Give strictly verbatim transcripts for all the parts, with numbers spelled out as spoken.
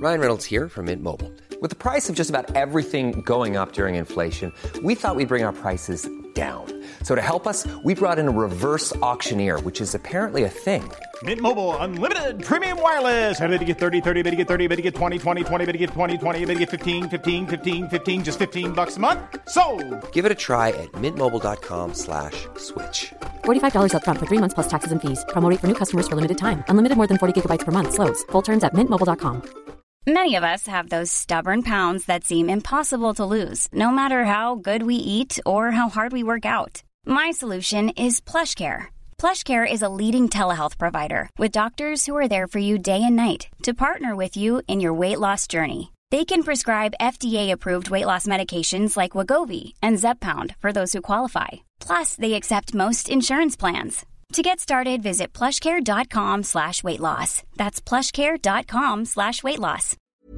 Ryan Reynolds here from Mint Mobile. With the price of just about everything going up during inflation, we thought we'd bring our prices down. So to help us, we brought in a reverse auctioneer, which is apparently a thing. Mint Mobile Unlimited Premium Wireless. How to get thirty, thirty, how to get thirty, how to get twenty, twenty, twenty, how to get twenty, twenty, how to get fifteen, fifteen, fifteen, fifteen, just fifteen bucks a month? Sold! Give it a try at mintmobile.com slash switch. forty-five dollars up front for three months plus taxes and fees. Promo rate for new customers for limited time. Unlimited more than forty gigabytes per month. Slows full terms at mint mobile dot com. Many of us have those stubborn pounds that seem impossible to lose, no matter how good we eat or how hard we work out. My solution is PlushCare. PlushCare is a leading telehealth provider with doctors who are there for you day and night to partner with you in your weight loss journey. They can prescribe F D A-approved weight loss medications like Wegovy and Zepbound for those who qualify. Plus, they accept most insurance plans. To get started, visit plushcare.com slash weight loss. That's plushcare.com slash weight loss.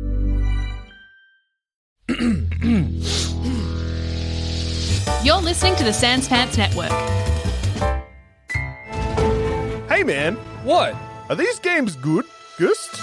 You're listening to the Sans Pants Network. Hey man, What? are these games good, Gust?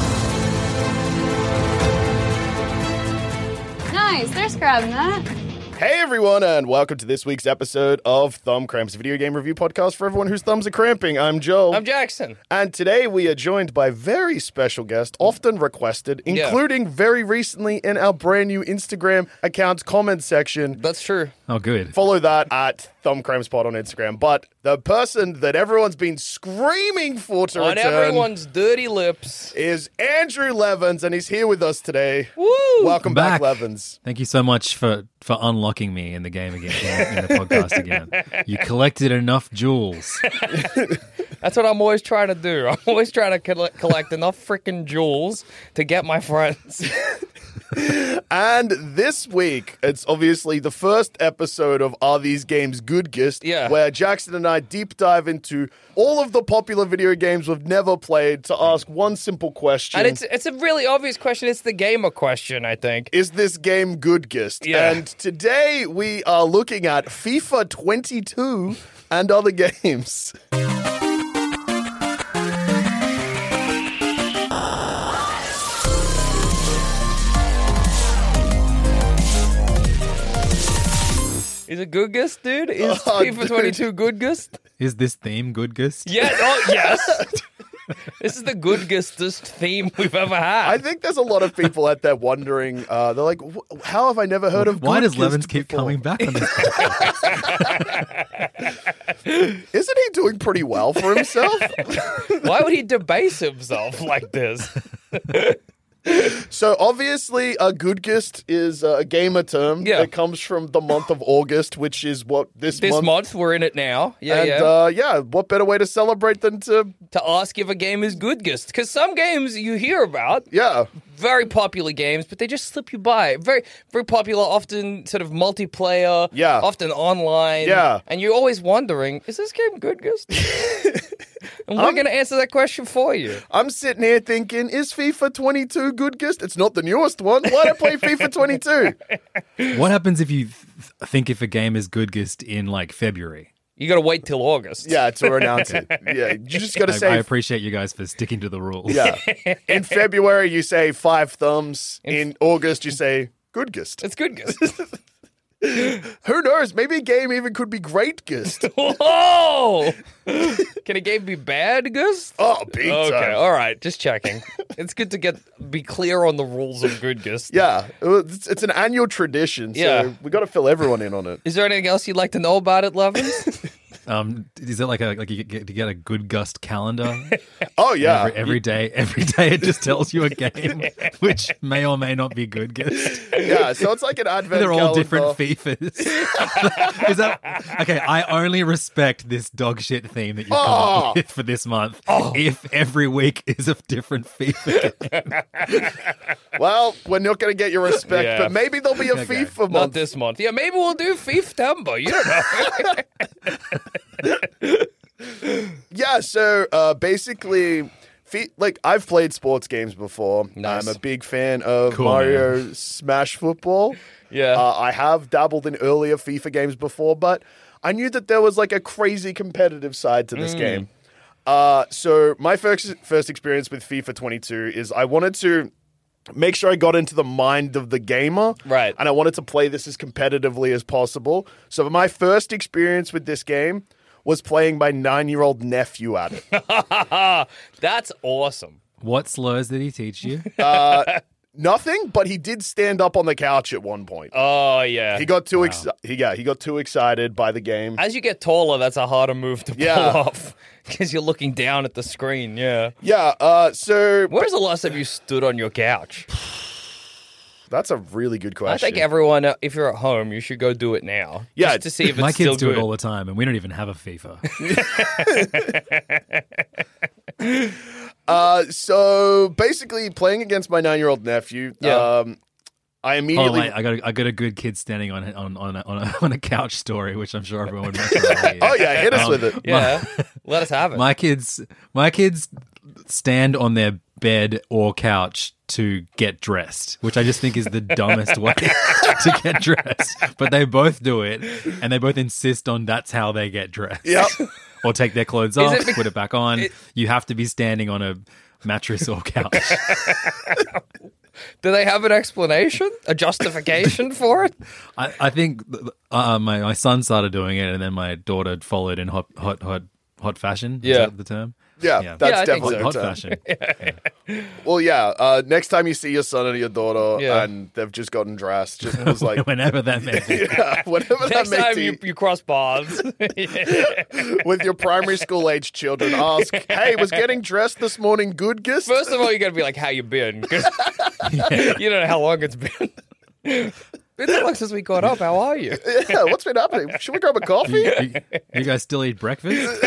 Nice, they're scrubbing that. Hey everyone, and welcome to this week's episode of Thumb Cramps, a video game review podcast for everyone whose thumbs are cramping. I'm Joel. I'm Jackson. And today we are joined by a very special guest, often requested, including yeah. very recently in our brand new Instagram account's comment section. That's true. Oh, good. Follow that at Thumb Cramps Pod on Instagram. But the person that everyone's been screaming for to on return everyone's dirty lips is Andrew Levins, and he's here with us today. Woo! Welcome back. back, Levins. Thank you so much for, for unlocking me in the game again, in, in the podcast again. You collected enough jewels. That's what I'm always trying to do. I'm always trying to collect, collect enough freaking jewels to get my friends. And this week, it's obviously the first episode of Are These Games Good, Gist? Yeah. Where Jackson and I deep dive into all of the popular video games we've never played to ask one simple question. And it's it's a really obvious question. It's the gamer question, I think. Is this game good, Gist? Yeah. And today we are looking at FIFA twenty-two and other games. Is it good gust, dude? Is Oh, FIFA dude. twenty-two good gust? Is this theme good, Gust? Yeah, oh, yes. This is the good gustest theme we've ever had. I think there's a lot of people out there wondering, uh, they're like, how have I never heard of Why Good does Levins Gist keep before? coming back on this podcast? Isn't he doing pretty well for himself? Why would he debase himself like this? So obviously, a good gist is a gamer term Yeah. that comes from the month of August, which is what this, This month. month, we're in it now. Yeah, and yeah. Uh, yeah, what better way to celebrate than to to ask if a game is good gist. Because some games you hear about, yeah, very popular games, but they just slip you by. Very, very popular, often sort of multiplayer, Yeah. often online. Yeah. And you're always wondering, is this game good gist? And we're going to answer that question for you. I'm sitting here thinking, is FIFA twenty-two good gist? It's not the newest one. Why'd I play FIFA twenty-two? What happens if you th- think if a game is good, Gust, in like February? You got to wait till August. Yeah, to announce it. Yeah, you just got to I, say. I appreciate you guys for sticking to the rules. Yeah. In February, you say five thumbs. In August, you say good gist. It's good gist. Who knows? Maybe a game even could be great gist. Whoa! Can a game be bad, Gus? Oh, big Okay, time. all right, just checking. It's good to get be clear on the rules of good Gus. Yeah, it's, it's an annual tradition, so Yeah. we got to fill everyone in on it. Is there anything else you'd like to know about it, Levins? Um, is it like a like you get to get a good Gust calendar? Oh yeah, Every, every day, every day it just tells you a game, which may or may not be good, Gust. yeah. So it's like an advent. They're all calendar. different FIFAs. Is that okay? I only respect this dog shit theme that you've come Oh. up with for this month. If every week is a different FIFA game. Well, we're not going to get your respect, Yeah. but maybe there'll be a Okay. FIFA month. Not this month. Yeah, maybe we'll do FIFA-tember. You don't know. Yeah, so uh, basically, fe- like I've played sports games before. Nice. I'm a big fan of Cool, Mario Smash Football. Yeah. Uh, I have dabbled in earlier FIFA games before, but I knew that there was like a crazy competitive side to this Mm. game. Uh, so my first first experience with FIFA twenty-two is I wanted to make sure I got into the mind of the gamer. Right. And I wanted to play this as competitively as possible. So my first experience with this game was playing my nine-year-old nephew at it. That's awesome. What slurs did he teach you? Uh, nothing, but he did stand up on the couch at one point. Oh, yeah. He got too wow. exci- he, yeah, he got too excited by the game. As you get taller, that's a harder move to pull yeah. off because you're looking down at the screen. Yeah. Yeah. Uh, so when was the last time you stood on your couch? That's a really good question. I think everyone, uh, if you're at home, you should go do it now. Yeah, just to see if it's my still kids do good. it all the time, and we don't even have a FIFA. uh, so basically, playing against my nine-year-old nephew, yeah. um, I immediately. Oh, wait, I got a, I got a good kid standing on on on a, on, a, on a couch story, which I'm sure everyone would. Like oh yeah, hit us um, with it. Yeah, let us have it. My kids, my kids stand on their bed or couch to get dressed, which I just think is the dumbest way to get dressed. But they both do it, and they both insist on that's how they get dressed. Yep. Or take their clothes off, it be- put it back on. It- you have to be standing on a mattress or couch. Do they have an explanation, a justification for it? I, I think uh, my my son started doing it, and then my daughter followed in hot hot hot hot fashion. Is Yeah. that the term? Yeah, Yeah. that's Yeah, I think definitely so. Hot the term. fashion. Well, yeah. Uh, next time you see your son or your daughter, Yeah. and they've just gotten dressed, just was like Whenever that may be. yeah, whatever Next that may time be. you, you cross paths. With your primary school age children, ask, "Hey, was getting dressed this morning good, Gus?" First of all, you got to be like, "How you been?" 'Cause you don't know how long it's been. It's been long since we caught up. How are you? Yeah, what's been happening? Should we grab a coffee? You, you- you guys still eat breakfast?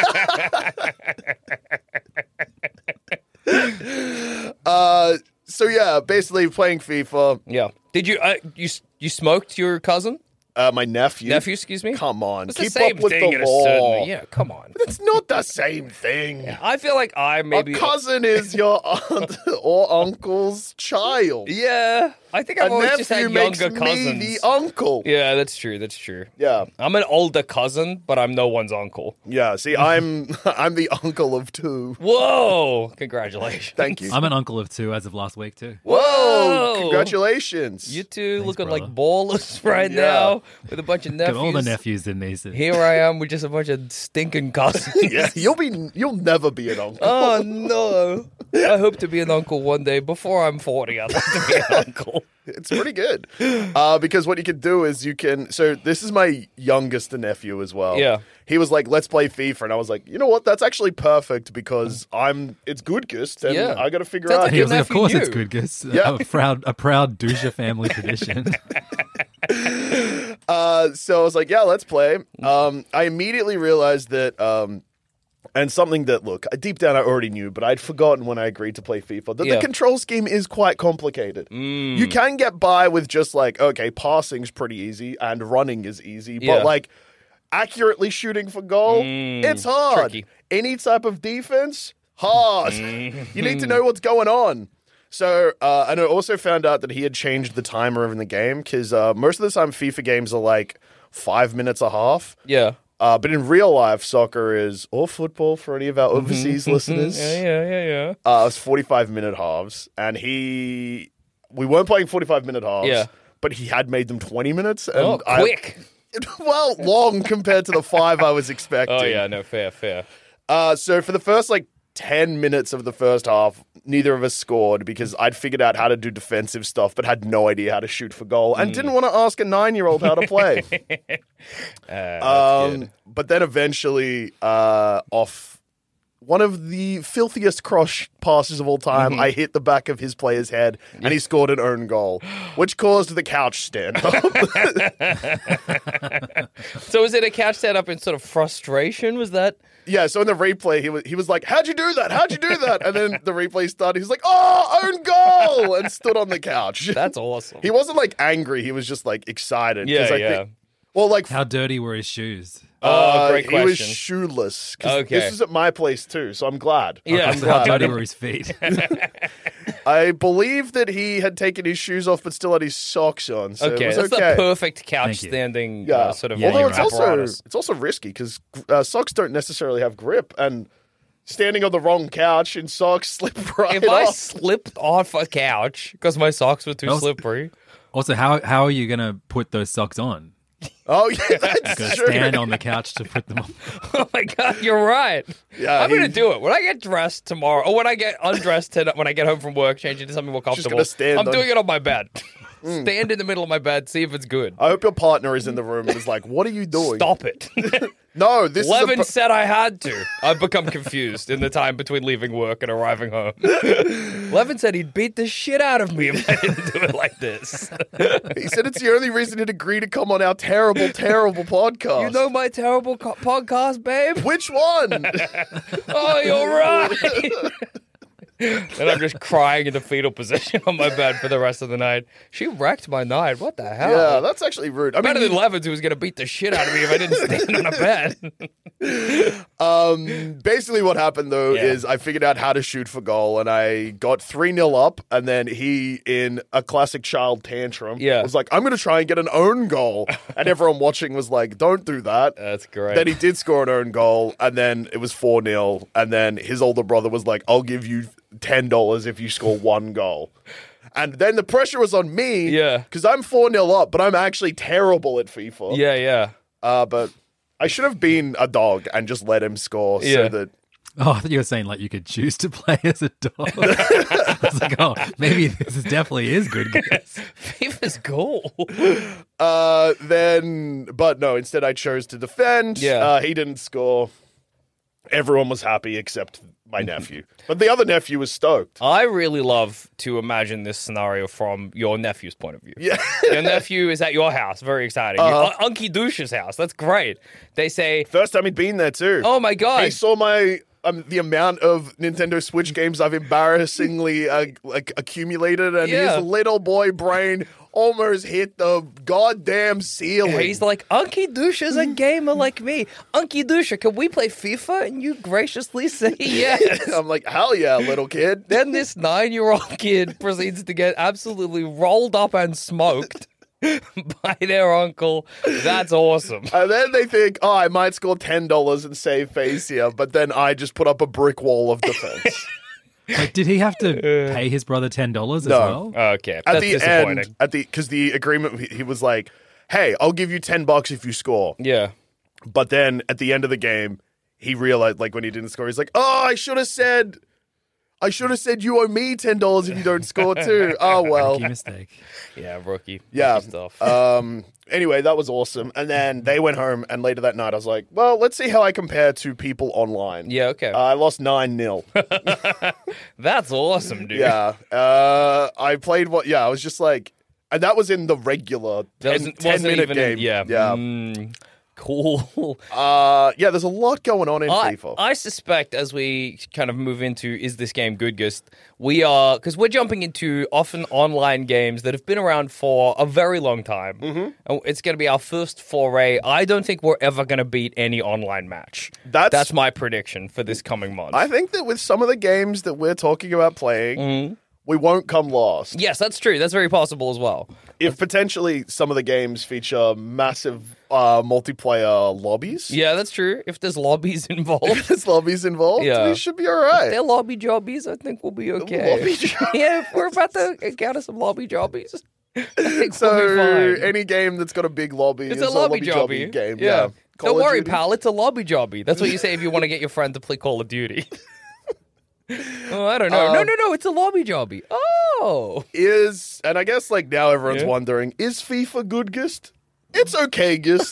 Uh, so yeah, basically playing FIFA. Yeah. Did you uh, you you smoked your cousin? Uh, my nephew. Nephew, excuse me? Come on, It's keep the same up with thing the at a law. certain... Yeah, come on. It's not the same thing. I feel like I maybe... A cousin is your aunt or uncle's child. Yeah. I think I've a always just nephew had makes younger me cousins. the uncle. Yeah, that's true. That's true. Yeah, I'm an older cousin, but I'm no one's uncle. yeah. See, I'm I'm the uncle of two. Whoa! Congratulations. Thank you. I'm an uncle of two as of last week, too. Whoa! Congratulations. You two Thanks, looking brother. like ballers right Yeah. now with a bunch of Got nephews. all the nephews and nieces. Here I am with just a bunch of stinking cousins. Yeah, you'll be you'll never be an uncle. Oh no! I hope to be an uncle one day. Before I'm forty, I'd like to be an uncle. It's pretty good. Uh, because what you can do is you can. So this is my youngest nephew as well. Yeah. He was like, "Let's play FIFA," and I was like, "You know what? That's actually perfect because I'm. It's good, Gust, and Yeah. I got to figure Sounds out." like He your was like, of nephew course knew. it's good, Gus. Yeah. A proud, a proud douche family tradition. Uh, so I was like, "Yeah, let's play." Um, I immediately realized that. Um, And something that, look, deep down I already knew, but I'd forgotten when I agreed to play FIFA, that Yeah. the control scheme is quite complicated. You can get by with just like, okay, passing's pretty easy and running is easy, Yeah. but like accurately shooting for goal, it's hard. tricky. Any type of defense, hard. You need to know what's going on. So, uh, and I also found out that he had changed the timer in the game because uh, most of the time FIFA games are like five minutes a half. Yeah. Uh, but in real life, soccer is, or football for any of our overseas listeners, Yeah, yeah, yeah, yeah. uh, it's forty-five minute halves. And he, we weren't playing forty-five minute halves, Yeah. but he had made them twenty minutes. And Oh, I- quick. well, long compared to the five I was expecting. Oh, yeah, no, fair, fair. Uh, so for the first like ten minutes of the first half, neither of us scored because I'd figured out how to do defensive stuff, but had no idea how to shoot for goal and didn't want to ask a nine year old how to play. Uh, that's Um, good. but then eventually, uh, off one of the filthiest cross passes of all time, Mm-hmm. I hit the back of his player's head, and he scored an own goal, which caused the couch stand up. So was it a couch set up in sort of frustration? Was that? Yeah, so in the replay, he was he was like, "How'd you do that? How'd you do that?" And then the replay started. He's like, "Oh, own goal!" and stood on the couch. That's awesome. He wasn't like angry. He was just like excited. 'cause Yeah, I yeah. Think, well, like How dirty were his shoes? Oh, uh, great he was question. shoeless. 'Cause Okay. This is at my place too, so I'm glad. Yeah, I'm so How glad. I, dirty didn't- were his feet? I believe that he had taken his shoes off, but still had his socks on. So Okay, it was that's okay. the perfect couch Thank you. standing Yeah, uh, sort of Yeah, although you're it's right. also apparatus. it's also risky because uh, socks don't necessarily have grip, and standing on the wrong couch and socks slip right If I off. slipped off a couch because my socks were too Also- slippery. Also, how how are you going to put those socks on? Oh, yeah, that's Gotta true. stand on the couch to put them on. Oh my god, you're right. Yeah, I'm gonna he- do it when I get dressed tomorrow, or when I get undressed tonight, when I get home from work, change into something more comfortable. gonna stand I'm on- doing it on my bed. Stand in the middle of my bed, see if it's good. I hope your partner is in the room and is like, what are you doing? Stop it. No, this Levin is a... said I had to. I've become confused in the time between leaving work and arriving home. Levin said he'd beat the shit out of me if I didn't do it like this. He said it's the only reason he'd agree to come on our terrible, terrible podcast. You know my terrible co- podcast, babe? Which one? Oh, you're right. And I'm just crying in the fetal position on my bed for the rest of the night. She wrecked my night. What the hell? Yeah, that's actually rude. I mean, Better than Levins, who was going to beat the shit out of me if I didn't stand on a bed. Um, basically what happened though Yeah. is I figured out how to shoot for goal and I got three nil up and then he, in a classic child tantrum, Yeah. was like, I'm going to try and get an own goal. And everyone watching was like, don't do that. That's great. Then he did score an own goal and then it was four nil. And then his older brother was like, I'll give you ten dollars if you score one goal. And then the pressure was on me. Yeah. Because I'm four nil up, but I'm actually terrible at FIFA. Yeah, yeah. Uh, but I should have been a dog and just let him score Yeah. so that. Oh, I thought you were saying like you could choose to play as a dog. I was like, oh, maybe this is definitely is good. Guess. FIFA's goal. Uh, then, but no, instead I chose to defend. Yeah. Uh, he didn't score. Everyone was happy except my nephew. But the other nephew was stoked. I really love to imagine this scenario from your nephew's point of view. Yeah. Your nephew is at your house. Very exciting. Uh-huh. Your- Unky Douche's house. That's great. They say, First time he'd been there too. oh my God. He saw my um, the amount of Nintendo Switch games I've embarrassingly uh, like accumulated, and Yeah. his little boy brain almost hit the goddamn ceiling. He's like, Unky Douche is a gamer like me. Unky Douche, can we play FIFA? And you graciously say yes. I'm like, hell yeah, little kid. Then this nine-year-old kid proceeds to get absolutely rolled up and smoked by their uncle. That's awesome. And then they think, oh, I might score ten dollars and save face here, but then I just put up a brick wall of defense. Like, did he have to pay his brother ten dollars as No. well? Okay, At that's the disappointing. end, at the because the agreement, he- he was like, hey, I'll give you ten bucks if you score. Yeah. But then at the end of the game, he realized, like, when he didn't score, he's like, oh, I should have said, I should have said you owe me ten dollars if you don't score too. Oh, well. Key mistake. Yeah, rookie. Yeah. Rookie stuff. Um. Anyway, that was awesome. And then they went home, and later that night, I was like, well, let's see how I compare to people online. yeah, okay. Uh, I lost nine nil. That's awesome, dude. Yeah. Uh, I played what, yeah, I was just like, and that was in the regular That ten, wasn't, ten wasn't minute even game. In, yeah. Yeah. Mm, cool. Uh, yeah, there's a lot going on in I, FIFA. I suspect as we kind of move into is this game good, Gust, we are, because we're jumping into often online games that have been around for a very long time. Mm-hmm. And it's going to be our first foray. I don't think we're ever going to beat any online match. That's- That's my prediction for this coming month. I think that with some of the games that we're talking about playing, Mm-hmm. we won't come last. yes, that's true. That's very possible as well. If potentially some of the games feature massive uh, multiplayer lobbies, Yeah, that's true. If there's lobbies involved. if there's lobbies involved, Yeah. we should be all right. They're lobby jobbies, I think we'll be okay. Lobby jobbies. Yeah, if we're about to encounter some lobby jobbies, I think So we'll be fine. any game that's got a big lobby It's is a lobby jobby jobby. game. Yeah. Yeah. Call Don't of worry, Duty. pal. It's a lobby jobby. That's what you say if you want to get your friend to play Call of Duty. Oh, I don't know. no, Um, no, no. It's a lobby jobby. Oh. Is, and I guess like now everyone's Yeah. wondering, is FIFA good, Gist? It's okay, Gist.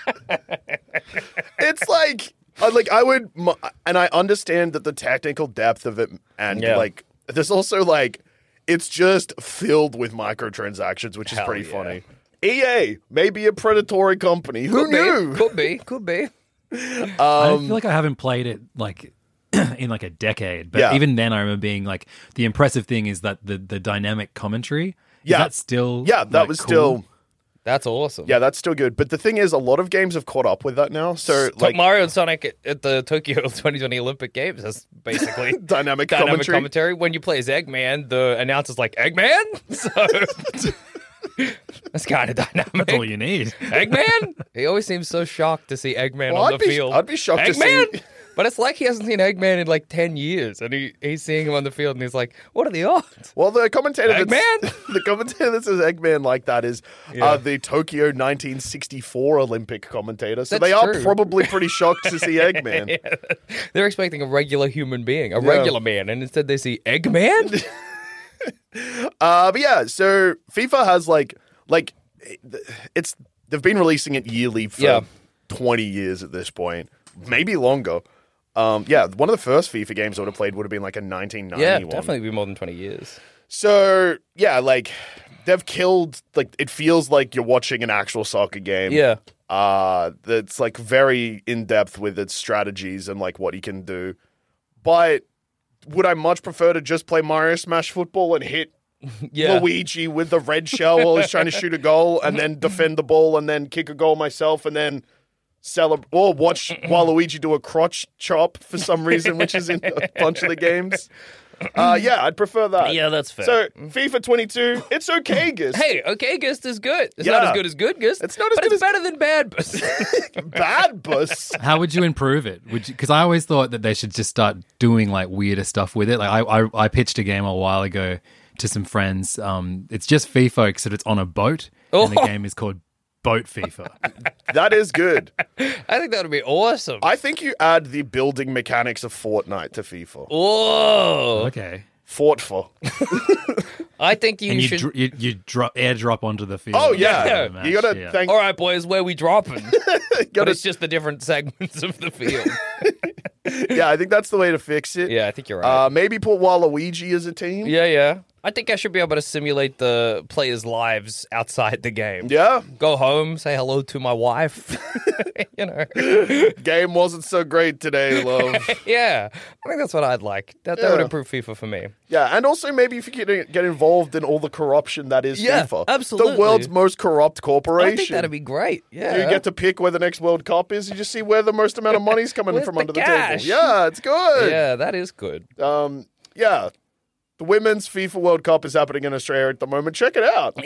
It's like, I- like I would, mu- and I understand that the technical depth of it, and Yeah. like, there's also like, it's just filled with microtransactions, which is Hell pretty yeah. funny. E A may be a predatory company. Who Could knew? be. Could be. Could be. I Um, feel like I haven't played it like in like a decade, but Yeah. even then, I remember being like, the impressive thing is that the the dynamic commentary. Is Yeah. that still. Yeah, that like, was cool? still. That's awesome. Yeah, that's still good. But the thing is, a lot of games have caught up with that now. So, Like like, Mario and Sonic at, at the Tokyo twenty twenty Olympic Games is basically dynamic, dynamic commentary. commentary. When you play as Eggman, the announcer's like, Eggman? So that's kind of dynamic. That's all you need. Eggman? He always seems so shocked to see Eggman Well, on I'd the be, field. I'd be shocked Eggman? to see. But it's like he hasn't seen Eggman in like ten years, and he, he's seeing him on the field, and he's like, "What are the odds?" Well, the commentator that's, Eggman? the commentator that says Eggman like that is Yeah. uh, the Tokyo nineteen sixty-four Olympic commentator. So That's they are true. probably pretty shocked to see Eggman. Yeah. They're expecting a regular human being, a Yeah. regular man, and instead they see Eggman. Uh, but yeah, so FIFA has like like it's they've been releasing it yearly for Yeah. twenty years at this point, maybe longer. Um, yeah, one of the first FIFA games I would have played would have been like a nineteen ninety Yeah, one. definitely be more than twenty years. So yeah, like they've killed. Like it feels like you're watching an actual soccer game. Yeah. Uh, that's like very in depth with its strategies and like what he can do. But would I much prefer to just play Mario Smash Football and hit Yeah. Luigi with the red shell while he's trying to shoot a goal and then defend the ball and then kick a goal myself and then celebrate or watch Waluigi do a crotch chop for some reason, which is in a bunch of the games. Uh, yeah, I'd prefer that. Yeah, that's fair. So FIFA twenty-two, it's okay, Gist. Hey, okay, Gist is good. It's Yeah. not as good as good Gist. It's not as but good it's as- better than bad Gist. Bad bus. How would you improve it? Would because I always thought that they should just start doing like weirder stuff with it. Like I, I, I pitched a game a while ago to some friends. Um, it's just FIFA except it's on a boat, and the Oh. game is called Boat FIFA. That is good. I think that would be awesome. I think you add the building mechanics of Fortnite to FIFA. Whoa. Okay, Fort for. I think you and you should. dr- you, you drop airdrop onto the field. Oh yeah, Yeah. Match, you gotta yeah. thank. All right, boys, where we dropping? but gotta- it's just the different segments of the field. Yeah, I think that's the way to fix it. Yeah, I think you're right. Uh, maybe put Waluigi as a team. yeah, yeah. I think I should be able to simulate the players' lives outside the game. Yeah. Go home, say hello to my wife. you know. Game wasn't so great today, love. Yeah. I think that's what I'd like. That, that would Yeah. improve FIFA for me. Yeah, and also maybe if you get get involved in all the corruption that is Yeah, FIFA. absolutely. The world's most corrupt corporation. I think that'd be great. Yeah. You get to pick where the next World Cup is. You just see where the most amount of money's coming Where's from the under the cash? table. Yeah, it's good. Yeah, that is good. Um, yeah. The Women's FIFA World Cup is happening in Australia at the moment. Check it out.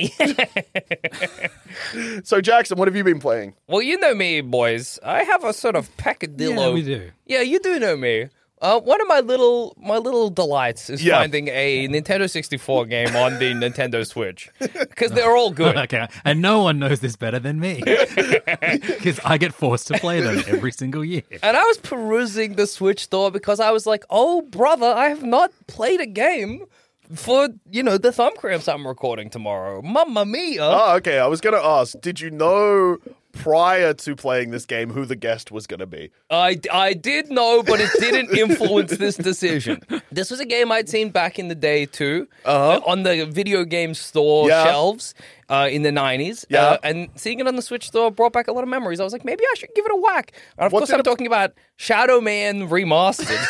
So, Jackson, what have you been playing? Well, you know me, boys. I have a sort of peccadillo. Yeah, we do. Yeah, you do know me. Uh, one of my little my little delights is Yeah. finding a Nintendo sixty-four game on the Nintendo Switch because they're all good. Okay, and no one knows this better than me because I get forced to play them every single year. And I was perusing the Switch store because I was like, "Oh, brother, I have not played a game for you know the thumb cramps I'm recording tomorrow." Mamma mia! Oh, okay. I was going to ask, did you know prior to playing this game who the guest was going to be? I, I did know, but it didn't influence this decision. This was a game I'd seen back in the day, too, uh-huh. on the video game store Yeah. shelves uh, in the nineties. Yeah. Uh, and seeing it on the Switch store brought back a lot of memories. I was like, maybe I should give it a whack. And of What course, did I'm it- talking about Shadow Man Remastered.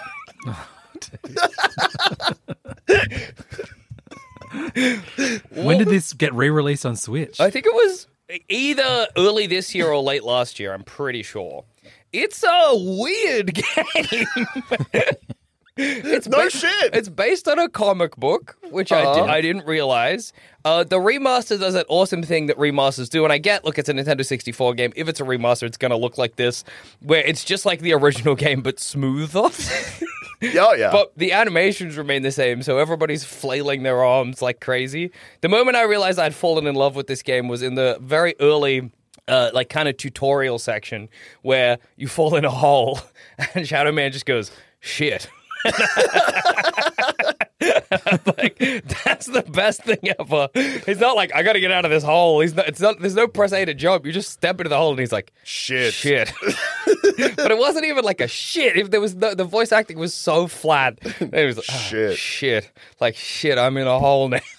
When did this get re-released on Switch? I think it was either early this year or late last year, I'm pretty sure. It's a weird game. It's No ba- shit. It's based on a comic book, which I, Uh-huh. did, I didn't realize. Uh, the remaster does that awesome thing that remasters do, and I get, look, it's a Nintendo sixty-four game. If it's a remaster, it's going to look like this, where it's just like the original game, but smoother. Yeah, yeah. But the animations remain the same, so everybody's flailing their arms like crazy. The moment I realized I'd fallen in love with this game was in the very early, uh, like, kind of tutorial section where you fall in a hole and Shadow Man just goes, shit. Like, that's the best thing ever. He's not like, I gotta get out of this hole. He's not, it's not, there's no press A to jump. You just step into the hole and he's like, Shit. shit. But it wasn't even like a shit. If there was no, the voice acting was so flat. It was like, ah, Shit. shit. Like, shit, I'm in a hole now.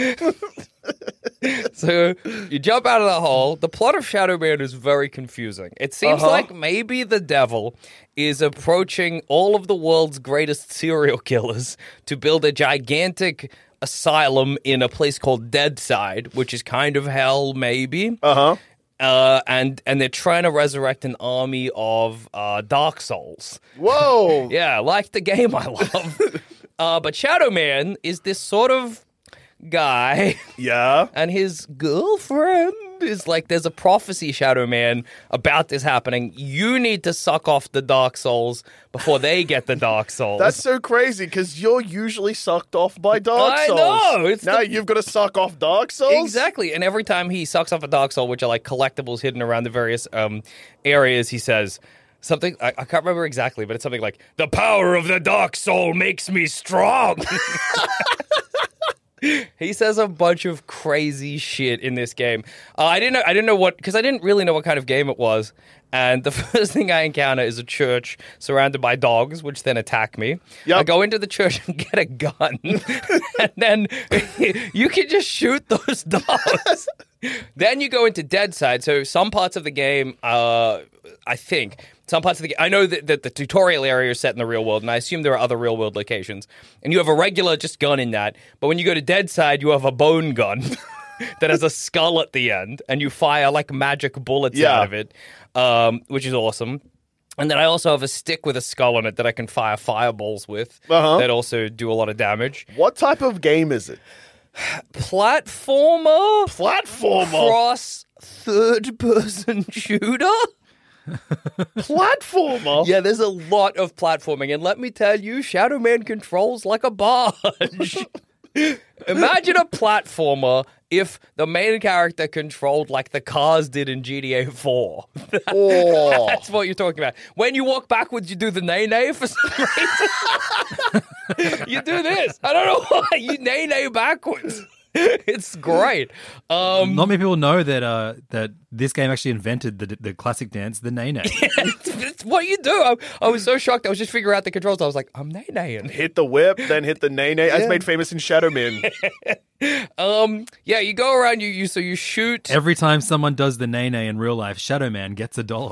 So you jump out of the hole. The plot of Shadow Man is very confusing. It seems Uh-huh. like maybe the devil is approaching all of the world's greatest serial killers to build a gigantic asylum in a place called Deadside, which is kind of hell, maybe. Uh-huh. Uh, and and they're trying to resurrect an army of uh, Dark Souls. Whoa. Yeah, like the game I love. uh, but Shadow Man is this sort of guy Yeah. and his girlfriend is like, there's a prophecy, Shadow Man, about this happening. You need to suck off the Dark Souls before they get the Dark Souls. That's so crazy because you're usually sucked off by Dark I Souls. know, it's now the- you've got to suck off Dark Souls? Exactly. And every time he sucks off a Dark Soul, which are like collectibles hidden around the various um, areas, he says something, I, I can't remember exactly, but it's something like, the power of the Dark Soul makes me strong. He says a bunch of crazy shit in this game. Uh, I didn't know, I didn't know what, because I didn't really know what kind of game it was. And the first thing I encounter is a church surrounded by dogs, which then attack me. Yep. I go into the church and get a gun. And then you can just shoot those dogs. Then you go into Dead Side. So some parts of the game, uh, I think, some parts of the game, I know that, that the tutorial area is set in the real world, and I assume there are other real world locations. And you have a regular just gun in that. But when you go to Dead Side, you have a bone gun that has a skull at the end, and you fire like magic bullets Yeah. out of it, um, which is awesome. And then I also have a stick with a skull on it that I can fire fireballs with Uh-huh. that also do a lot of damage. What type of game is it? Platformer? Platformer. Cross third-person shooter? Platformer? Yeah, there's a lot of platforming. And let me tell you, Shadow Man controls like a barge. Imagine a platformer if the main character controlled like the cars did in G T A four. Oh. That's what you're talking about. When you walk backwards, you do the nay-nay for some reason. You do this. I don't know why. You nay-nay backwards. It's great. Um, Not many people know that uh, that this game actually invented the the classic dance, the nay nay. it's, it's what you do. I, I was so shocked. I was just figuring out the controls. I was like, I'm nay-naying. Hit the whip, then hit the nay-nay, as Yeah. made famous in Shadow Man. Um, yeah, you go around, you, you so you shoot. Every time someone does the nay nay in real life, Shadow Man gets a dollar.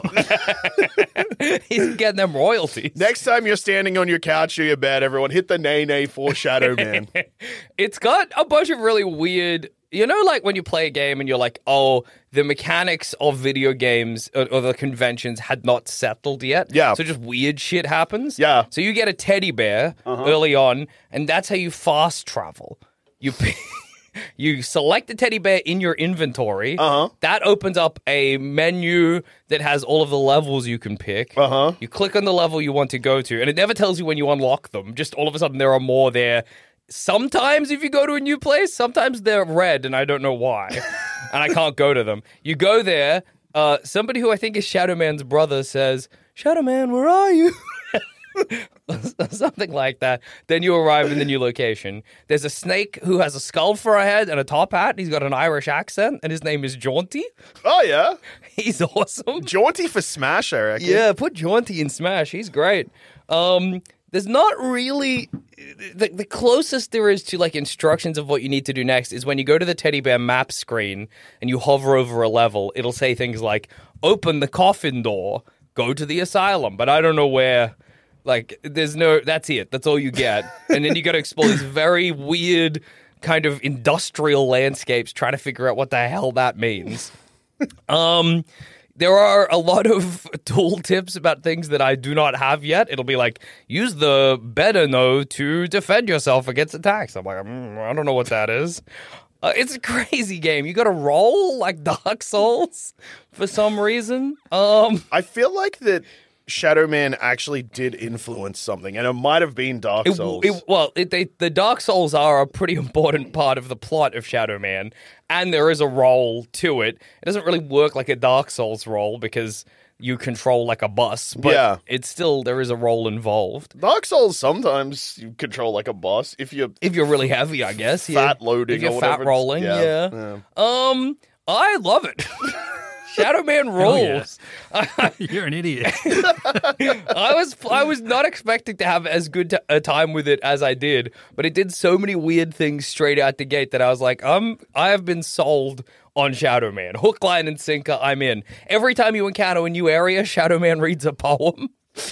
He's getting them royalties. Next time you're standing on your couch or your bed, everyone, hit the nay-nay for Shadow Man. It's got a bunch of really weird, you know, like when you play a game and you're like, oh, the mechanics of video games or, or the conventions had not settled yet. Yeah. So just weird shit happens. Yeah. So you get a teddy bear early on, and that's how you fast travel. You pick, you select the teddy bear in your inventory. Uh-huh. That opens up a menu that has all of the levels you can pick. Uh-huh. You click on the level you want to go to, and it never tells you when you unlock them. Just all of a sudden there are more there. Sometimes if you go to a new place, sometimes they're red, and I don't know why. And I can't go to them. You go there, uh, somebody who I think is Shadow Man's brother says, Shadow Man, where are you? Something like that. Then you arrive in the new location. There's a snake who has a skull for a head and a top hat. He's got an Irish accent, and his name is Jaunty. Oh, yeah? He's awesome. Jaunty for Smash, I reckon. Yeah, put Jaunty in Smash. He's great. Um, there's not really... The, the closest there is to like instructions of what you need to do next is when you go to the teddy bear map screen and you hover over a level, it'll say things like, open the coffin door, go to the asylum. But I don't know where... Like, there's no, that's it. That's all you get. And then you got to explore these very weird kind of industrial landscapes trying to figure out what the hell that means. Um, there are a lot of tool tips about things that I do not have yet. It'll be like, use the better no to defend yourself against attacks. I'm like, mm, I don't know what that is. Uh, it's a crazy game. You got to roll like Dark Souls for some reason. Um, I feel like that Shadow Man actually did influence something, and it might have been Dark It, Souls. it, well, it, they, the Dark Souls are a pretty important part of the plot of Shadow Man, and there is a role to it. It doesn't really work like a Dark Souls role because you control like a bus, but Yeah. it's still, there is a role involved. Dark Souls, sometimes you control like a boss. If you're If you're really heavy, I guess. yeah. fat loading If you're or fat whatever. it's- rolling, yeah. yeah. Um, I love it. Shadow Man rules. You're an idiot. I was I was not expecting to have as good t- a time with it as I did, but it did so many weird things straight out the gate that I was like, um, I have been sold on Shadow Man. Hook, line, and sinker, I'm in. Every time you encounter a new area, Shadow Man reads a poem.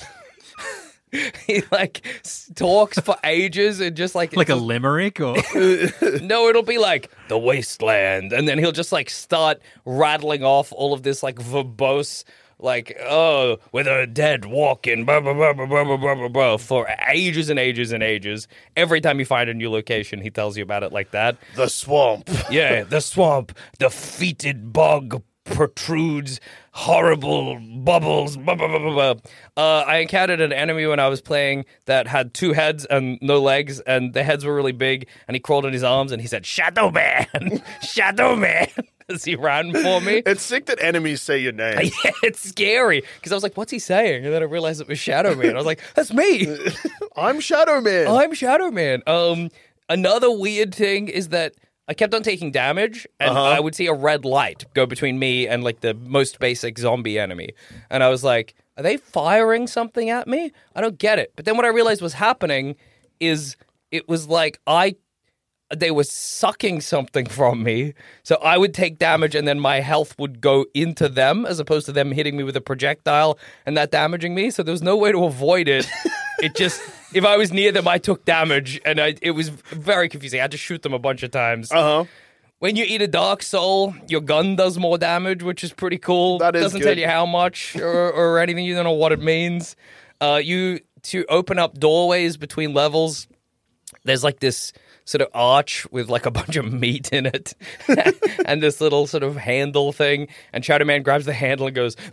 He like s- talks for ages and just like Like a limerick or no, it'll be like the wasteland, and then he'll just like start rattling off all of this like verbose like, oh, with a dead walking, blah, blah, blah, blah, blah, blah, blah, blah, blah, for ages and ages and ages. Every time you find a new location, he tells you about it like that. The swamp. Yeah, the swamp, the fetid bog protrudes, horrible bubbles, blah, blah, blah, blah, blah. Uh, I encountered an enemy when I was playing that had two heads and no legs, and the heads were really big, and he crawled on his arms, and he said, Shadow Man! Shadow Man! As he ran for me. It's sick that enemies say your name. Yeah, it's scary, because I was like, what's he saying? And then I realized it was Shadow Man. I was like, that's me! I'm Shadow Man! I'm Shadow Man. Um, another weird thing is that I kept on taking damage, and Uh-huh. I would see a red light go between me and, like, the most basic zombie enemy. And I was like, are they firing something at me? I don't get it. But then what I realized was happening is it was like I... they were sucking something from me. So I would take damage, and then my health would go into them, as opposed to them hitting me with a projectile and that damaging me. So there was no way to avoid it. It just... If I was near them, I took damage, and I, it was very confusing. I had to shoot them a bunch of times. Uh-huh. When you eat a Dark Soul, your gun does more damage, which is pretty cool. That is Doesn't good. tell you how much or, or anything. You don't know what it means. Uh, you to open up doorways between levels, there's like this sort of arch with like a bunch of meat in it and this little sort of handle thing. And Shadow Man grabs the handle and goes,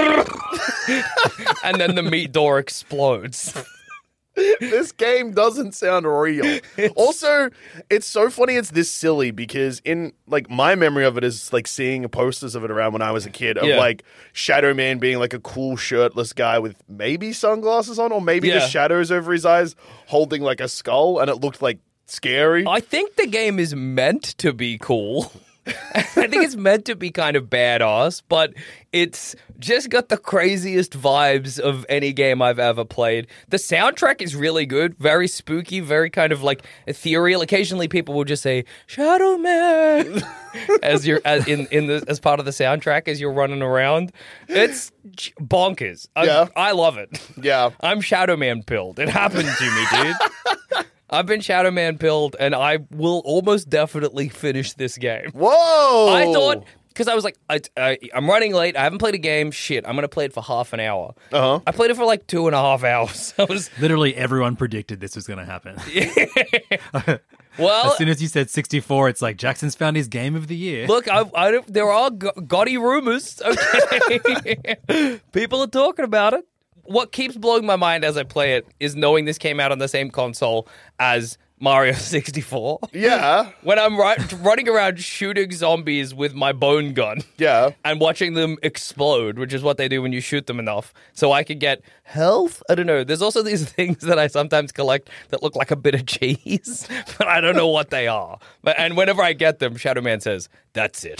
and then the meat door explodes. This game doesn't sound real. Also, it's so funny it's this silly because in like my memory of it is like seeing posters of it around when I was a kid of Yeah. like Shadow Man being like a cool shirtless guy with maybe sunglasses on or maybe Yeah. just shadows over his eyes holding like a skull and it looked like scary. I think the game is meant to be cool. I think it's meant to be kind of badass, but it's just got the craziest vibes of any game I've ever played. The soundtrack is really good, very spooky, very kind of like ethereal. Occasionally people will just say, Shadow Man, as you're as in, in the, as part of the soundtrack as you're running around. It's j- bonkers. I, Yeah. I love it. Yeah. I'm Shadow Man pilled. It happened to me, dude. I've been Shadow Man pilled, and I will almost definitely finish this game. Whoa! I thought, because I was like, I, I, I'm running late, I haven't played a game, shit, I'm going to play it for half an hour. Uh-huh. I played it for like two and a half hours. I was, Literally everyone predicted this was going to happen. well, As soon as you said sixty-four, it's like Jackson's found his game of the year. look, I, I don't, there are go- gaudy rumors, okay? People are talking about it. What keeps blowing my mind as I play it is knowing this came out on the same console as Mario sixty-four. Yeah. When I'm ri- running around shooting zombies with my bone gun. Yeah. And watching them explode, which is what they do when you shoot them enough. So I could get health. I don't know. There's also these things that I sometimes collect that look like a bit of cheese, but I don't know what they are. But and whenever I get them, Shadow Man says, "That's it."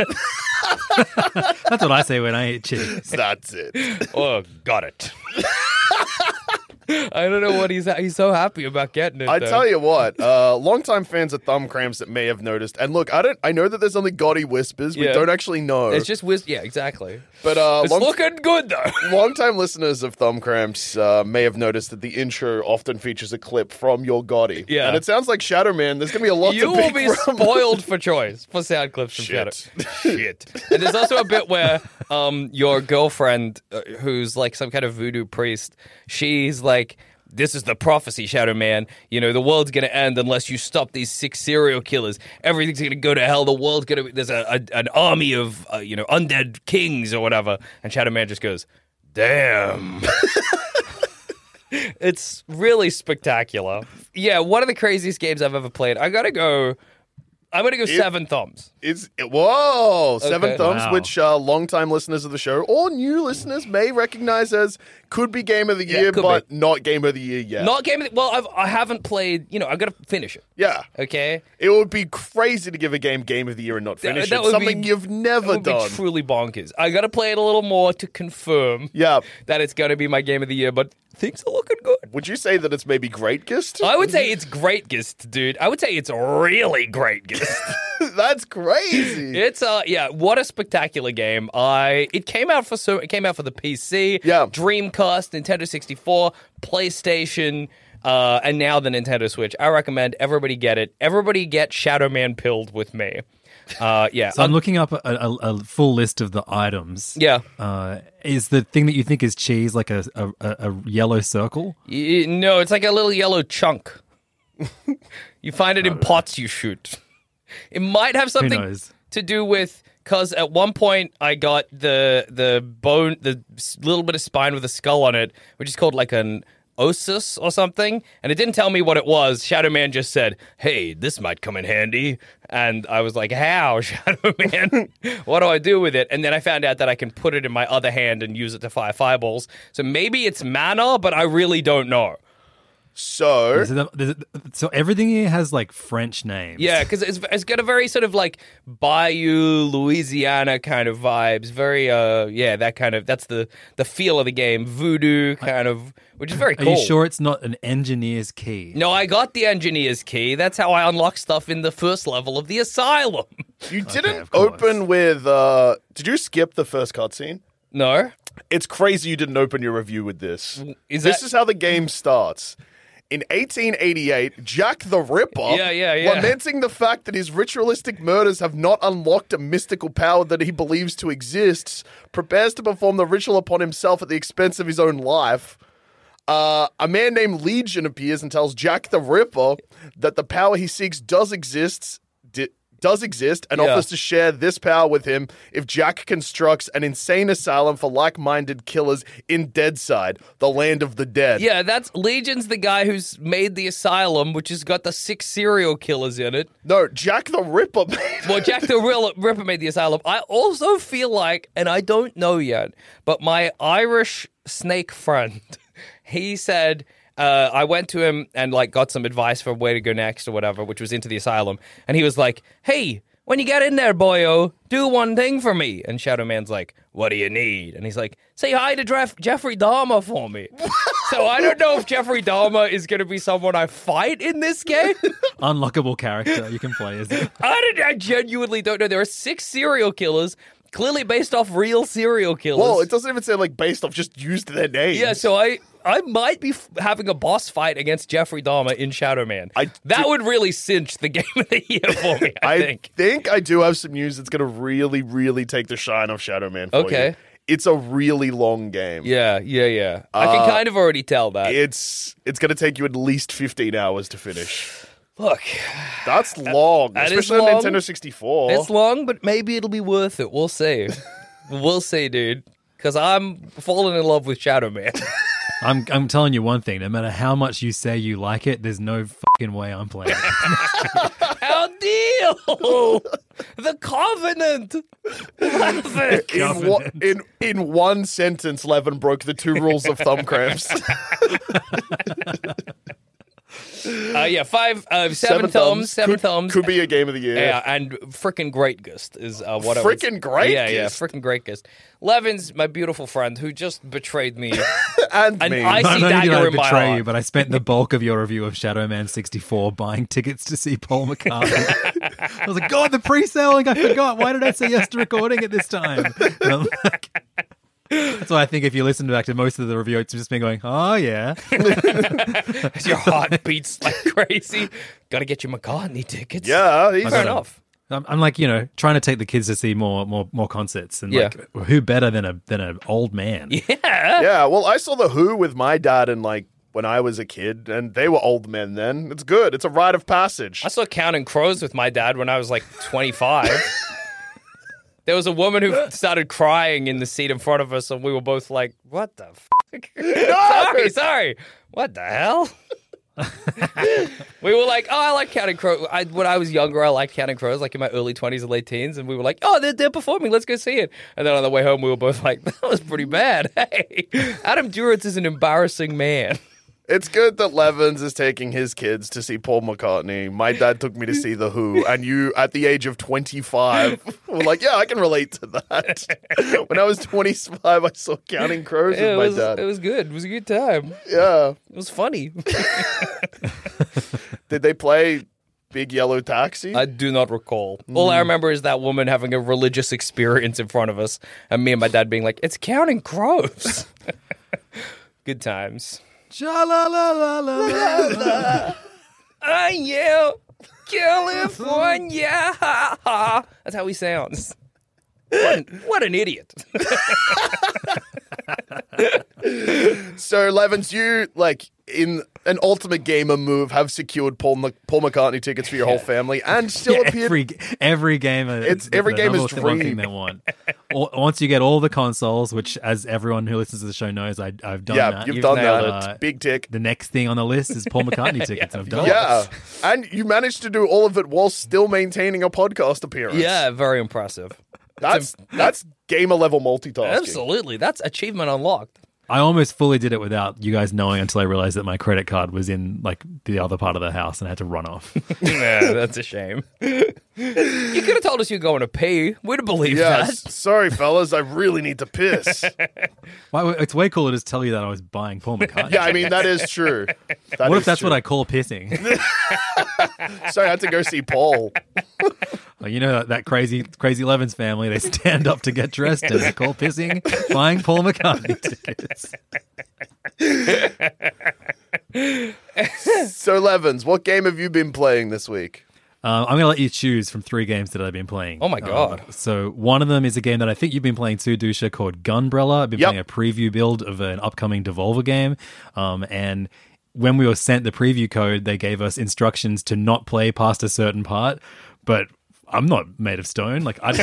That's what I say when I eat cheese. That's it. Oh, got it. I don't know what he's he's so happy about getting it. I though. tell you what, uh, longtime fans of Thumb Cramps that may have noticed, and look, I don't, I know that there's only gaudy whispers. We Yeah. don't actually know. It's just whiz. Yeah, exactly. but uh, It's long, looking good though. longtime listeners of Thumb Cramps uh, may have noticed that the intro often features a clip from your Gotti. Yeah. and it sounds like Shadow Man. There's gonna be a lot You to will pick be from. spoiled for choice for sound clips from Shit. Shadow. Shit. And there's also a bit where um your girlfriend, uh, who's like some kind of voodoo priest, she's like, this is the prophecy, Shadow Man. You know, the world's going to end unless you stop these six serial killers. Everything's going to go to hell. The world's going to... There's a, a, an army of, uh, you know, undead kings or whatever. And Shadow Man just goes, damn. It's really spectacular. Yeah, one of the craziest games I've ever played. I got to go... I'm going to go seven thumbs. It's whoa, seven Okay. thumbs, Wow. which uh, longtime listeners of the show or new listeners may recognize as could be game of the Yeah, year, could but be. not game of the year yet. Not game of the... Well, I've, I haven't played... You know, I've got to finish it. yeah. Okay? It would be crazy to give a game game of the year and not That- finish that it. would Something be- you've That never would done. be truly bonkers. I got to play it a little more to confirm Yeah. that it's going to be my game of the year, but things are looking good. Would you say that it's maybe greatest? I would say it's greatest, dude. I would say it's really greatest. That's crazy. It's uh yeah, what a spectacular game. I it came out for so it came out for the P C, Yeah. Dreamcast, Nintendo sixty-four, PlayStation, Uh, and now the Nintendo Switch. I recommend everybody get it. Everybody get Shadow Man pilled with me. Uh, yeah. So I'm looking up a, a, a full list of the items. Yeah. Uh, is the thing that you think is cheese like a, a, a yellow circle? Y- no, it's like a little yellow chunk. You find it in pots you shoot. It might have something knows? to do with, because at one point I got the the bone, the s- little bit of spine with a skull on it, which is called like an osus or something, and it didn't tell me what it was. Shadow Man just said, "Hey, this might come in handy," and I was like, "How, Shadow Man? What do I do with it?" And then I found out that I can put it in my other hand and use it to fire fireballs. So maybe it's mana, but I really don't know. So, So, the- so everything here has like French names. Yeah, because it's, it's got a very sort of like Bayou, Louisiana kind of vibes. Very, uh, yeah, that kind of, that's the, the feel of the game. Voodoo kind of, which is very Are cool. you sure it's not an engineer's key? No, I got the engineer's key. That's how I unlock stuff in the first level of the asylum. you didn't of course. open with. Uh, did you skip the first cutscene? No? It's crazy you didn't open your review with this. Is this that- is how the game starts. In eighteen eighty-eight, Jack the Ripper, Yeah, yeah, yeah. lamenting the fact that his ritualistic murders have not unlocked a mystical power that he believes to exist, prepares to perform the ritual upon himself at the expense of his own life. Uh, a man named Legion appears and tells Jack the Ripper that the power he seeks does exist, di- does exist, and Yeah. offers to share this power with him if Jack constructs an insane asylum for like-minded killers in Deadside, the land of the dead. Yeah, that's Legion's the guy who's made the asylum, which has got the six serial killers in it. No, Jack the Ripper. Well, Jack the Real- Ripper made the asylum. I also feel like, and I don't know yet, but my Irish snake friend, he said, uh, I went to him and like got some advice for where to go next or whatever, which was into the asylum. And he was like, "Hey, when you get in there, boyo, do one thing for me." And Shadow Man's like, "What do you need?" And he's like, "Say hi to Jeff- Jeffrey Dahmer for me." So I don't know if Jeffrey Dahmer is going to be someone I fight in this game. Unlockable character you can play as it. I, don't, I genuinely don't know. There are six serial killers, clearly based off real serial killers. Well, it doesn't even say like based off, just used their names. Yeah, so I I might be f- having a boss fight against Jeffrey Dahmer in Shadow Man. I that do- would really cinch the game of the year for me, I, I think. think I do have some news that's going to really, really take the shine off Shadow Man for Okay. you. It's a really long game. Yeah, yeah, yeah. I can Uh, kind of already tell that. It's it's going to take you at least fifteen hours to finish. Look, That's long, that is especially on long. Nintendo sixty-four. it's long, but maybe it'll be worth it. We'll see. We'll see, dude. Because I'm falling in love with Shadow Man. I'm I'm telling you one thing. No matter how much you say you like it, there's no fucking way I'm playing it. How deal? The Covenant. Love it. in, one, in in one sentence, Levin broke the two rules of thumb cramps. Uh, yeah, five, uh, seven, thumbs, seven could, thumbs. could be a game of the year. Yeah, and frickin' Great Gust is uh, what I would Frickin' Great Yeah, yeah, Gust? frickin' Great Gust. Levin's my beautiful friend who just betrayed me. and An me. icy Not only did dagger I in my betray heart. you, but I spent the bulk of your review of Shadow Man sixty-four buying tickets to see Paul McCartney. I was like, God, the pre-selling, I forgot. Why did I say yes to recording at this time? And I'm like- that's why I think if you listen back to most of the review, it's just been going, oh, yeah. Your heart beats like crazy. Got to get your McCartney tickets. Yeah, he's fair enough. I'm, I'm like, you know, trying to take the kids to see more more, more concerts. And Yeah. like, who better than a than an old man? Yeah. Yeah, well, I saw The Who with my dad and like when I was a kid, and they were old men then. It's good. It's a rite of passage. I saw Counting Crows with my dad when I was like twenty-five. There was a woman who started crying in the seat in front of us, and we were both like, what the fuck? sorry, sorry. What the hell? We were like, oh, I like Counting Crows. I, when I was younger, I liked Counting Crows, like in my early twenties and late teens. And we were like, oh, they're, they're performing. Let's go see it. And then on the way home, we were both like, that was pretty bad. Hey, Adam Duritz is an embarrassing man. It's good that Levins is taking his kids to see Paul McCartney. My dad took me to see The Who, and you, at the age of twenty-five, were like, yeah, I can relate to that. When I was twenty-five, I saw Counting Crows with It my was, dad. it was good. It was a good time. Yeah. It was funny. Did they play Big Yellow Taxi? I do not recall. All I remember is that woman having a religious experience in front of us, and me and my dad being like, it's Counting Crows. Good times. Sha-la-la-la-la-la. I am California. That's how he sounds. What an, what an idiot. So, Levins, you, like, in an Ultimate Gamer move, have secured Paul Mc- Paul McCartney tickets for your whole family and still Yeah, appeared... every every gamer. It's- every the gamer's number one thing dream. they want. All- Once you get all the consoles, which, as everyone who listens to the show knows, I, I've done yeah, that. you've, You've done nailed that. it. It's big tick. The next thing on the list is Paul McCartney tickets. I've done Yeah. And you managed to do all of it while still maintaining a podcast appearance. Yeah, very impressive. That's that's gamer level multitasking. Absolutely. That's achievement unlocked. I almost fully did it without you guys knowing until I realized that my credit card was in like the other part of the house and I had to run off. Yeah, that's a shame. You could have told us you're going to pee. We'd have believed Yeah, that. s- sorry, fellas. I really need to piss. Why, it's way cooler to just tell you that I was buying Paul McCartney. Yeah, I mean, that is true. That what is if that's true. what I call pissing? Sorry, I had to go see Paul. Well, you know that, that crazy crazy Levins family, they stand up to get dressed and they call pissing buying Paul McCartney tickets. So, Levins, what game have you been playing this week? Uh, I'm going to let you choose from three games that I've been playing. Oh my God. Um, so one of them is a game that I think you've been playing too, Dusha, called Gunbrella. I've been Yep. playing a preview build of an upcoming Devolver game. Um, and when we were sent the preview code, they gave us instructions to not play past a certain part. But I'm not made of stone. Like I,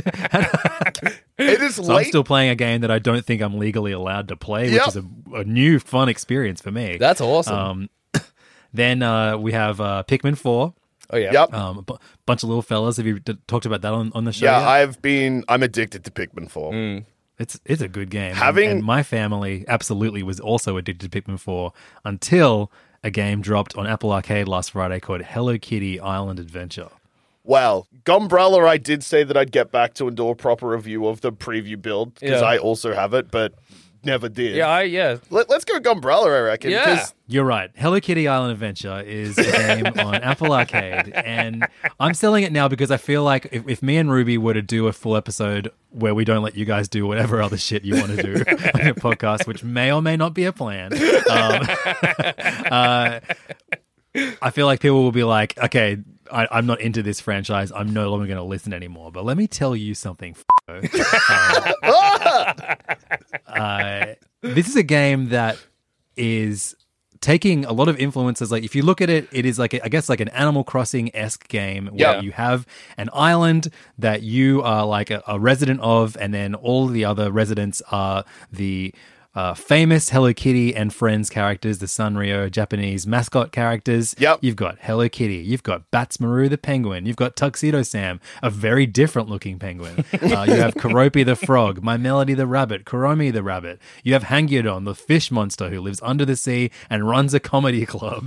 It is so late. I'm still playing a game that I don't think I'm legally allowed to play, which Yep. is a, a new fun experience for me. That's awesome. Um, then uh, we have uh, Pikmin four. oh, yeah. Yep. Um, a bu- bunch of little fellas. Have you d- talked about that on, on the show? Yeah, yet? I've been. I'm addicted to Pikmin four. It's it's a good game. Having- and, and my family absolutely was also addicted to Pikmin four until a game dropped on Apple Arcade last Friday called Hello Kitty Island Adventure. Well, Gumbrella, I did say that I'd get back to and do a proper review of the preview build because Yeah. I also have it, but never did. Yeah, I, yeah. Let, let's go Gumbrella, I reckon. Yeah. 'cause- You're right. Hello Kitty Island Adventure is a game on Apple Arcade, and I'm selling it now because I feel like if, if me and Ruby were to do a full episode where we don't let you guys do whatever other shit you want to do on your podcast, which may or may not be a plan, um, uh, I feel like people will be like, okay, I, I'm not into this franchise. I'm no longer going to listen anymore. But let me tell you something, f***o. uh, uh, this is a game that is taking a lot of influences. Like if you look at it, it is like, a, I guess like an Animal Crossing-esque game where Yeah. you have an island that you are like a, a resident of, and then all the other residents are the uh, famous Hello Kitty and Friends characters, the Sanrio Japanese mascot characters. Yep. You've got Hello Kitty, you've got Batsmaru the penguin, you've got Tuxedo Sam, a very different looking penguin. Uh, you have Keroppi the frog, My Melody the rabbit, Kuromi the rabbit. You have Hangyodon, the fish monster who lives under the sea and runs a comedy club.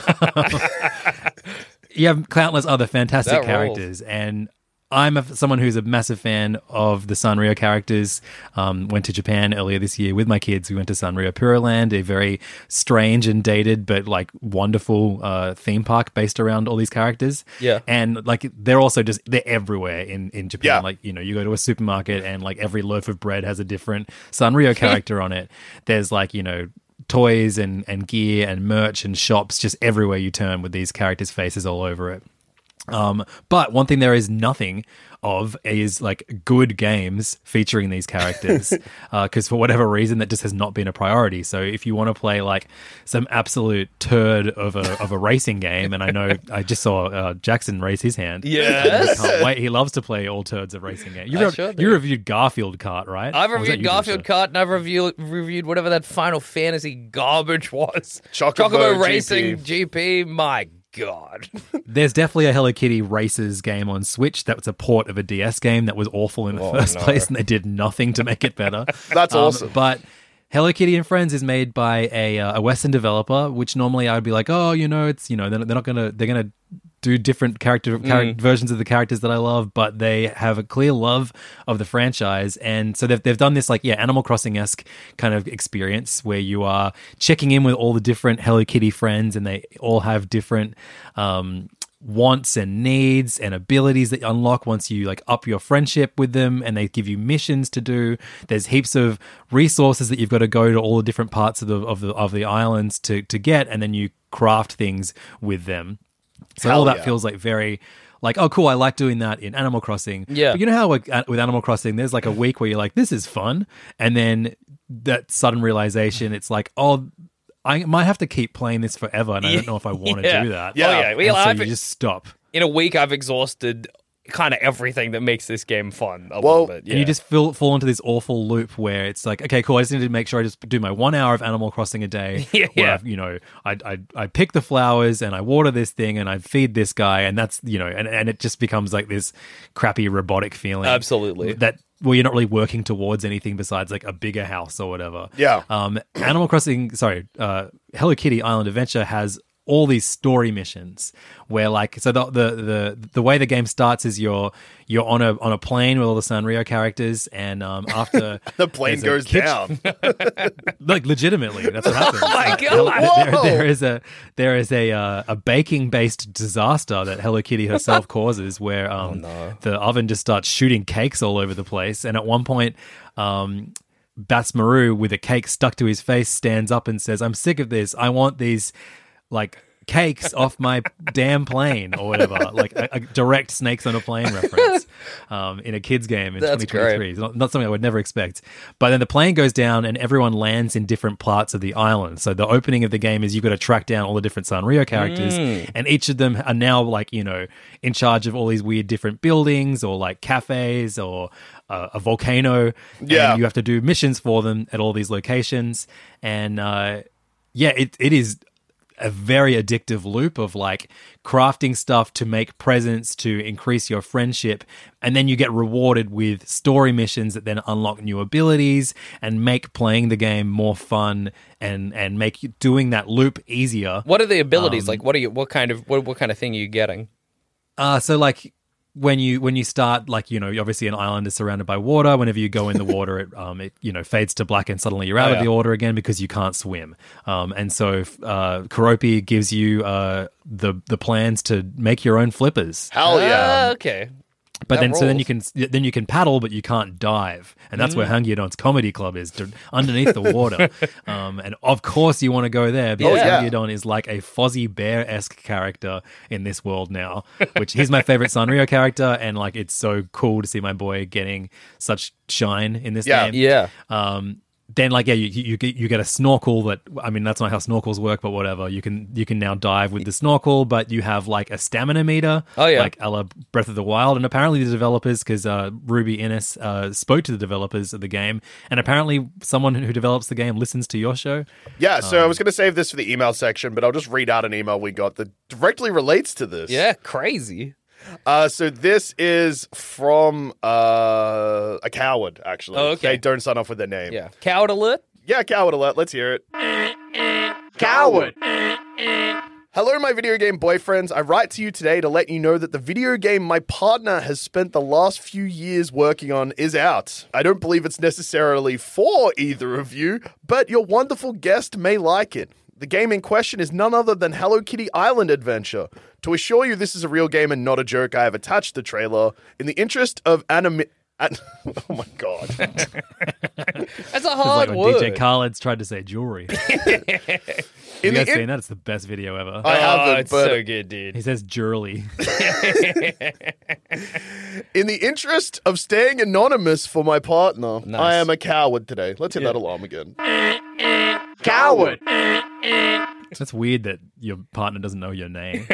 You have countless other fantastic That rules. characters, and I'm a, someone who's a massive fan of the Sanrio characters. Um, went to Japan earlier this year with my kids. We went to Sanrio Pura Land, a very strange and dated but like wonderful uh, theme park based around all these characters. Yeah. And like they're also just they're everywhere in in Japan. Yeah. Like, you know, you go to a supermarket and like every loaf of bread has a different Sanrio character on it. There's like, you know, toys and, and gear and merch and shops just everywhere you turn with these characters' faces all over it. Um, but one thing there is nothing of is like good games featuring these characters, because for whatever reason that just has not been a priority. So if you want to play like some absolute turd of a of a racing game, and I know I just saw uh, Jackson raise his hand. Yes. I can't wait. He loves to play all turds of racing games. You, I rev- sure do. you reviewed Garfield Kart, right? I've Or was that reviewed you, Garfield Dusha? Kart, and I've reviewed, reviewed whatever that Final Fantasy garbage was. Chocobo Racing G P. G P. My God. There's definitely a Hello Kitty Races game on Switch that was a port of a D S game that was awful in the Oh, first no. place, and they did nothing to make it better. That's Um, awesome. But Hello Kitty and Friends is made by a uh, a Western developer, which normally I'd be like, oh, you know, it's you know they're, they're not gonna they're gonna do different character, char- versions of the characters that I love, but they have a clear love of the franchise, and so they've they've done this like yeah Animal Crossing esque kind of experience where you are checking in with all the different Hello Kitty friends, and they all have different. Um, wants and needs and abilities that you unlock once you like up your friendship with them, and they give you missions to do. There's heaps of resources that you've got to go to all the different parts of the of the of the islands to to get, and then you craft things with them. So Hell all that yeah. feels like very like, oh, cool, I like doing that in Animal Crossing. Yeah. But you know how like, with Animal Crossing, there's like a week where you're like, this is fun. And then that sudden realization, it's like, oh, I might have to keep playing this forever, and I don't know if I want to Yeah. do that. Yeah. Oh, yeah. Well, And so I've- you just stop. In a week, I've exhausted kind of everything that makes this game fun a Well, little bit. Yeah. And you just feel, fall into this awful loop where it's like, okay, cool, I just need to make sure I just do my one hour of Animal Crossing a day. Yeah, where yeah. I've, you know, I, I I pick the flowers and I water this thing and I feed this guy, and that's, you know, and, and it just becomes like this crappy robotic feeling. Absolutely. That well, you're not really working towards anything besides like a bigger house or whatever. Yeah. Um, Animal Crossing, sorry, uh, Hello Kitty Island Adventure has all these story missions where like so the, the the the way the game starts is you're you're on a on a plane with all the Sanrio characters, and um after The plane there's goes a kitchen- down. like legitimately that's what happens. Oh my God. Hello- there, Whoa. there is a there is a uh, a baking based disaster that Hello Kitty herself causes where um the oven just starts shooting cakes all over the place, and at one point um Bats Maru with a cake stuck to his face stands up and says, I'm sick of this, I want these like cakes off my damn plane or whatever, like a, a direct Snakes on a Plane reference um, in a kid's game in That's twenty twenty-three. It's not, not something I would never expect. But then the plane goes down and everyone lands in different parts of the island. So the opening of the game is you've got to track down all the different Sanrio characters, Mm. and each of them are now like, you know, in charge of all these weird different buildings or like cafes or uh, a volcano. Yeah. And you have to do missions for them at all these locations. And uh, yeah, it it is a very addictive loop of like crafting stuff to make presents to increase your friendship, and then you get rewarded with story missions that then unlock new abilities and make playing the game more fun and and make you- doing that loop easier. What are the abilities? Um, like, what are you? What kind of? What, what kind of thing are you getting? Uh, so like when you when you start, like, you know, obviously an island is surrounded by water. Whenever you go in the water, it um it you know fades to black and suddenly you're out Oh, of yeah. the water again because you can't swim. Um, and so uh, Karopi gives you uh the the plans to make your own flippers. Hell yeah. Ah, okay. But That then, so then you rules. can then you can paddle, but you can't dive, and that's Mm. where Hangyudon's comedy club is, to, underneath the water. um, and of course, you want to go there because yeah. Hangyudon is like a Fozzie Bear esque character in this world now. Which he's my favorite Sanrio character, and like it's so cool to see my boy getting such shine in this Yeah. game. Yeah. Um, then like yeah, you, you get you get a snorkel that, I mean, that's not how snorkels work, but whatever. You can you can now dive with the snorkel, but you have like a stamina meter. Oh, yeah. like a la Breath of the Wild, and apparently the developers, because uh, Ruby Innes uh, spoke to the developers of the game, and apparently someone who develops the game listens to your show. Yeah, so Um, I was going to save this for the email section, but I'll just read out an email we got that directly relates to this. Yeah. Crazy. Uh, so this is from uh, a coward, actually. Oh, okay. They don't sign off with their name. Yeah. Coward alert. Yeah, coward alert. Let's hear it. Coward. Hello, my video game boyfriends. I write to you today to let you know that the video game my partner has spent the last few years working on is out. I don't believe it's necessarily for either of you, but your wonderful guest may like it. The game in question is none other than Hello Kitty Island Adventure. To assure you this is a real game and not a joke, I have attached the trailer. In the interest of anime... An- oh my god. That's a It's like hard when word. D J Khaled's tried to say jewelry. Have In you guys the seen in- that? It's the best video ever. I oh, haven't, it's but so good, dude. He says jewelry. in the interest of staying anonymous for my partner, Nice. I am a coward today. Let's hit Yeah. that alarm again. Coward. It's weird that your partner doesn't know your name.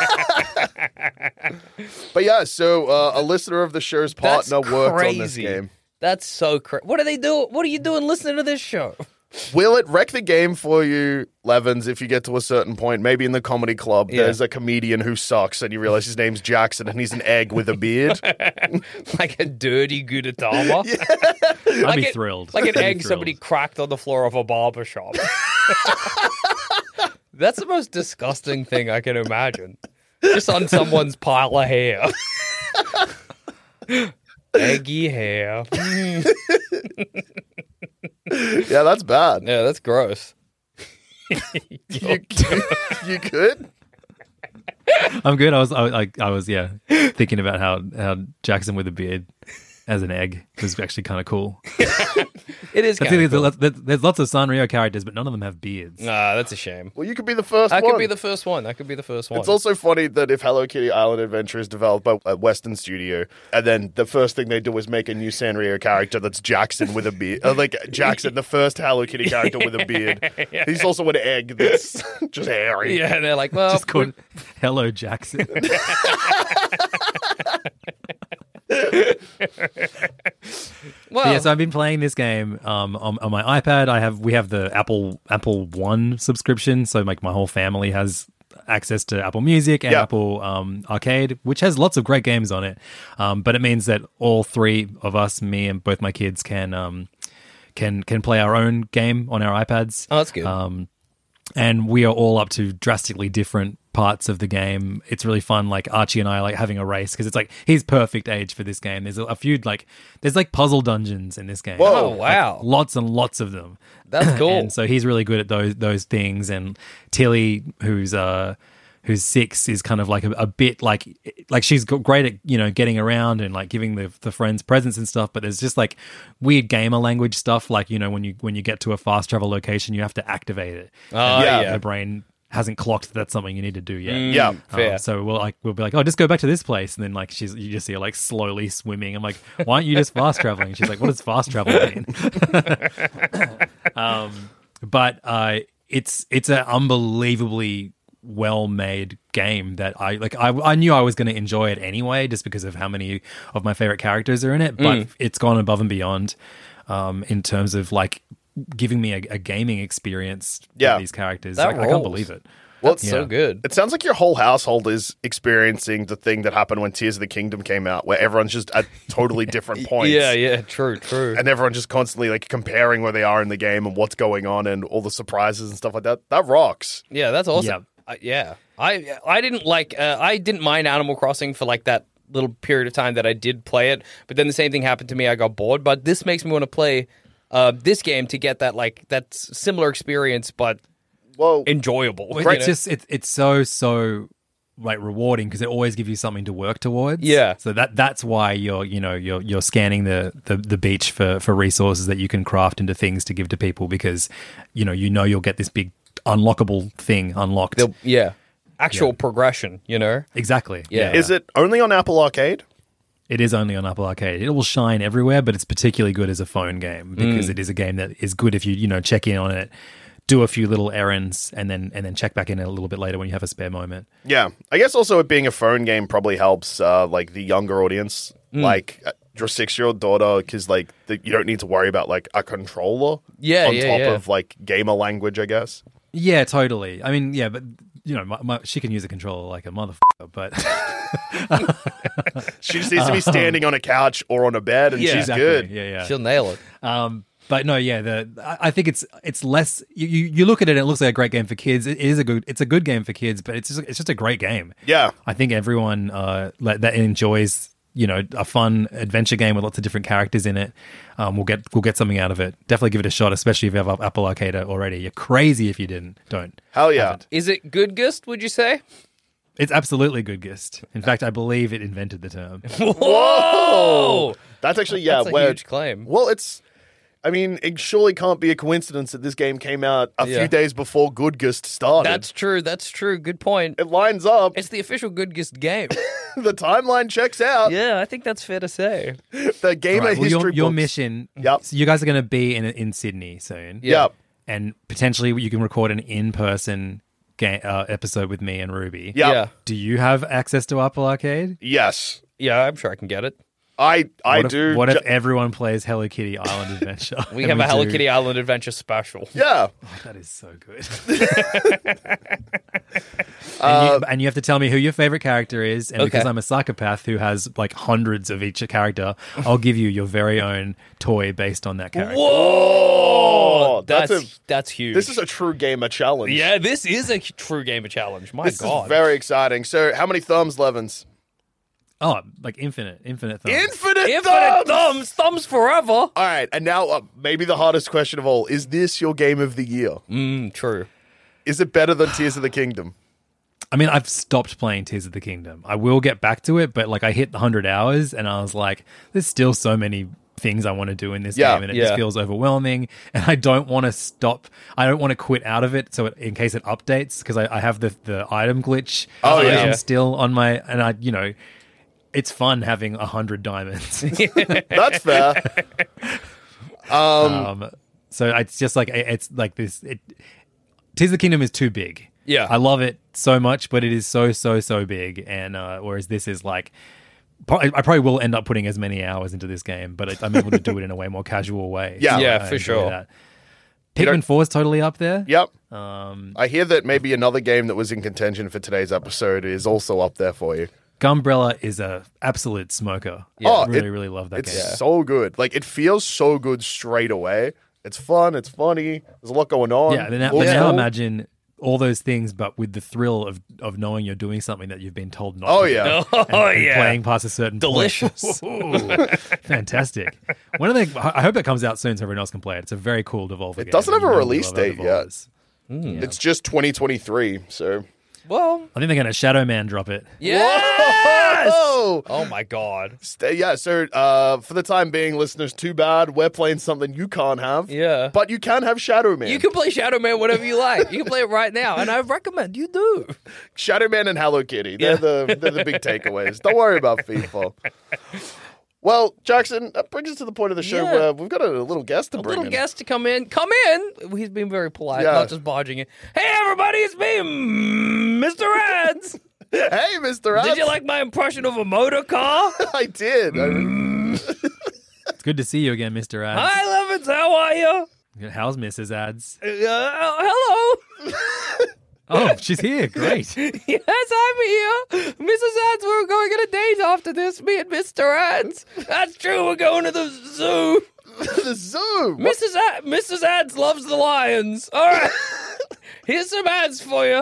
But yeah, so uh, a listener of the show's That's partner worked on this crazy. game. That's so crazy. What are they doing? What are you doing listening to this show? Will it wreck the game for you, Levins, if you get to a certain point? Maybe in the comedy club, Yeah. there's a comedian who sucks and you realize his name's Jackson and he's an egg with a beard. Like a dirty Gudetama? I'd Like be it- thrilled. Like an I'd be egg thrilled. somebody cracked on the floor of a barber shop. That's the most disgusting thing I can imagine. Just on someone's pile of hair. Eggy hair. Mm. Yeah, that's bad. Yeah, that's gross. You, you could? I'm good. I was, I, I, I was, yeah, thinking about how how Jackson with a beard as an egg was actually kind of cool. It is I kind think of there's, cool. there's, there's lots of Sanrio characters, but none of them have beards. Ah, that's a shame. Well, you could be the first I one. could be the first one. I could be the first one. It's also funny that if Hello Kitty Island Adventure is developed by a Western studio, and then the first thing they do is make a new Sanrio character that's Jackson with a beard. Uh, like Jackson, the first Hello Kitty character with a beard. Yeah. He's also an egg that's just hairy. Yeah, and they're like, well, Just called Hello Jackson. well, Yeah, so I've been playing this game um, on, on my iPad. I have we have the Apple Apple One subscription, so like my whole family has access to Apple Music and Yeah. Apple um, Arcade, which has lots of great games on it. Um, but it means that all three of us, me and both my kids, can um, can can play our own game on our iPads. oh, that's good. Um, and we are all up to drastically different parts of the game. It's really fun. Like Archie and I are like having a race because it's like he's perfect age for this game. There's a, a few like there's like puzzle dungeons in this game. Whoa. Oh, wow. Lots and lots of them. That's cool. And so he's really good at those those things. And Tilly, who's uh who's six, is kind of like a, a bit like like she's got great at, you know, getting around and like giving the the friends presents and stuff. But there's just like weird gamer language stuff. Like, you know, when you when you get to a fast travel location, you have to activate it. Oh, And yeah. the brain hasn't clocked that that's something you need to do yet. Mm, Yeah. Um, fair. so we'll like we'll be like, oh, just go back to this place, and then like she's you just see her like slowly swimming. I'm like, why aren't you just fast traveling? She's like, what does fast travel mean? um, but uh, it's it's an unbelievably well made game that I like. I I knew I was going to enjoy it anyway, just because of how many of my favorite characters are in it. But Mm. it's gone above and beyond um, in terms of like giving me a, a gaming experience. Yeah. with these characters. That Like, I can't rolls. believe it. Well, That's so yeah. good. It sounds like your whole household is experiencing the thing that happened when Tears of the Kingdom came out, where everyone's just at totally different points. Yeah, yeah, true, true. And everyone's just constantly like comparing where they are in the game and what's going on and all the surprises and stuff like that. That rocks. Yeah, that's awesome. Uh, yeah, I I didn't like uh, I didn't mind Animal Crossing for like that little period of time that I did play it, but then the same thing happened to me. I got bored, but this makes me want to play uh, this game to get that like that similar experience, but Well, enjoyable. Well, you it's know? just it's it's so so like rewarding because it always gives you something to work towards. Yeah. So that that's why you're you know you're you're scanning the, the, the beach for, for resources that you can craft into things to give to people because you know you know you'll get this big unlockable thing unlocked. The- yeah, actual Yeah. progression. You know. Exactly. Yeah. is it only on Apple Arcade? It is only on Apple Arcade. It will shine everywhere, but it's particularly good as a phone game because Mm. it is a game that is good if you you know check in on it, do a few little errands, and then and then check back in a little bit later when you have a spare moment. Yeah. I guess also it being a phone game probably helps uh, like the younger audience, Mm. like uh, your six-year-old daughter, because like the, you don't need to worry about like a controller Yeah, on yeah, top yeah. of like gamer language, I guess. Yeah, totally. I mean, yeah, but you know, my, my, she can use a controller like a motherfucker, but She just needs to be standing on a couch or on a bed, and Yeah, she's exactly. good. Yeah, yeah. She'll nail it. Um, but no, yeah, the I, I think it's it's less. You, you you look at it, and it looks like a great game for kids. It is a good. It's a good game for kids, but it's just, it's just a great game. Yeah. I think everyone uh, like, that enjoys you know a fun adventure game with lots of different characters in it. Um, will get will get something out of it. Definitely give it a shot, especially if you have Apple Arcade already. You're crazy if you didn't. Don't. Hell yeah. Haven't. Is it good, Gust? Would you say? It's absolutely good, Gist. In fact, I believe it invented the term. Whoa! That's actually, yeah. That's a where- huge claim. Well, it's, I mean, it surely can't be a coincidence that this game came out a Yeah. few days before Good Gust started. That's true. That's true. Good point. It lines up. It's the official Good Gust game. The timeline checks out. Yeah, I think that's fair to say. The gamer Right, well, history your, your books. mission. Yep. So you guys are going to be in in Sydney soon. Yeah. Yep. And potentially you can record an in-person game, uh, episode with me and Ruby. Yep. Yeah. Do you have access to Apple Arcade? Yes. Yeah, I'm sure I can get it. I I what if, do. What ju- if everyone plays Hello Kitty Island Adventure? We And have a Hello do- Kitty Island Adventure special. yeah. That is so good. and, Uh, you, and you have to tell me who your favorite character is. And because Okay. I'm a psychopath who has like hundreds of each character, I'll give you your very own toy based on that character. Whoa! that's That's a- that's huge. This is a true gamer challenge. yeah, this is a true gamer challenge. My This God. is very exciting. So, how many thumbs, Levins? Oh, like infinite, infinite thumbs. Infinite, Infinite thumbs! thumbs, thumbs forever. All right, and now uh, maybe the hardest question of all: is this your game of the year? Mm, true. Is it better than Tears of the Kingdom? I mean, I've stopped playing Tears of the Kingdom. I will get back to it, but like I hit the hundred hours and I was like, there's still so many things I want to do in this Yeah, game, and it yeah. just feels overwhelming. And I don't want to stop. I don't want to quit out of it. So it, in case it updates, because I, I have the the item glitch Oh, version yeah. still on my, and I, you know, it's fun having a hundred diamonds. That's fair. Um, um, so it's just like it's like this. It, Tears of the Kingdom is too big. Yeah. I love it so much, but it is so so so big. And uh, whereas this is like, pro- I probably will end up putting as many hours into this game, but it, I'm able to do it in a way more casual way. Yeah. Yeah, I for enjoy sure. That. You don't- Pikmin four is totally up there. Yep. Um, I hear that maybe another game that was in contention for today's episode is also up there for you. Gumbrella is a absolute smoker. Yeah. I Oh, really it- really love that It's game. so good. Like, it feels so good straight away. It's fun. It's funny. There's a lot going on. Yeah, but now, Looks but now cool. imagine all those things, but with the thrill of, of knowing you're doing something that you've been told not Oh, to do. yeah. Oh, and, and yeah. playing past a certain point. Delicious. Ooh, fantastic. One of the, I hope that comes out soon so everyone else can play it. It's a very cool Devolver It game. doesn't have a You know we release love our date yet. Devolvers. It's just twenty twenty-three, so. Well, I think they're going to Shadow Man drop it. yes! Whoa! Oh my god. Stay, yeah, so uh, for the time being, listeners, too bad. We're playing something you can't have. Yeah. But you can have Shadow Man. You can play Shadow Man whenever you like. You can play it right now, and I recommend you do. Shadow Man and Hello Kitty. They're, Yeah. the, they're the big takeaways. Don't worry about FIFA. Well, Jackson, that brings us to the point of the show Yeah. where we've got a little guest to A bring little in. guest to come in. Come in. He's been very polite, Yeah. not just barging in. Hey, everybody, it's me, Mister Ads. Hey, Mister Ads. Did you like my impression of a motor car? I did. It's good to see you again, Mister Ads. Hi, Levins. How are you? How's Missus Ads? Uh, hello. Oh, she's here. Great. Yes, I'm here. Missus Ads, we're going on a date after this, me and Mister Ads. That's true, we're going to the zoo. The zoo. What- Missus Ad- Missus Ads loves the lions. All right. Here's some ads for you.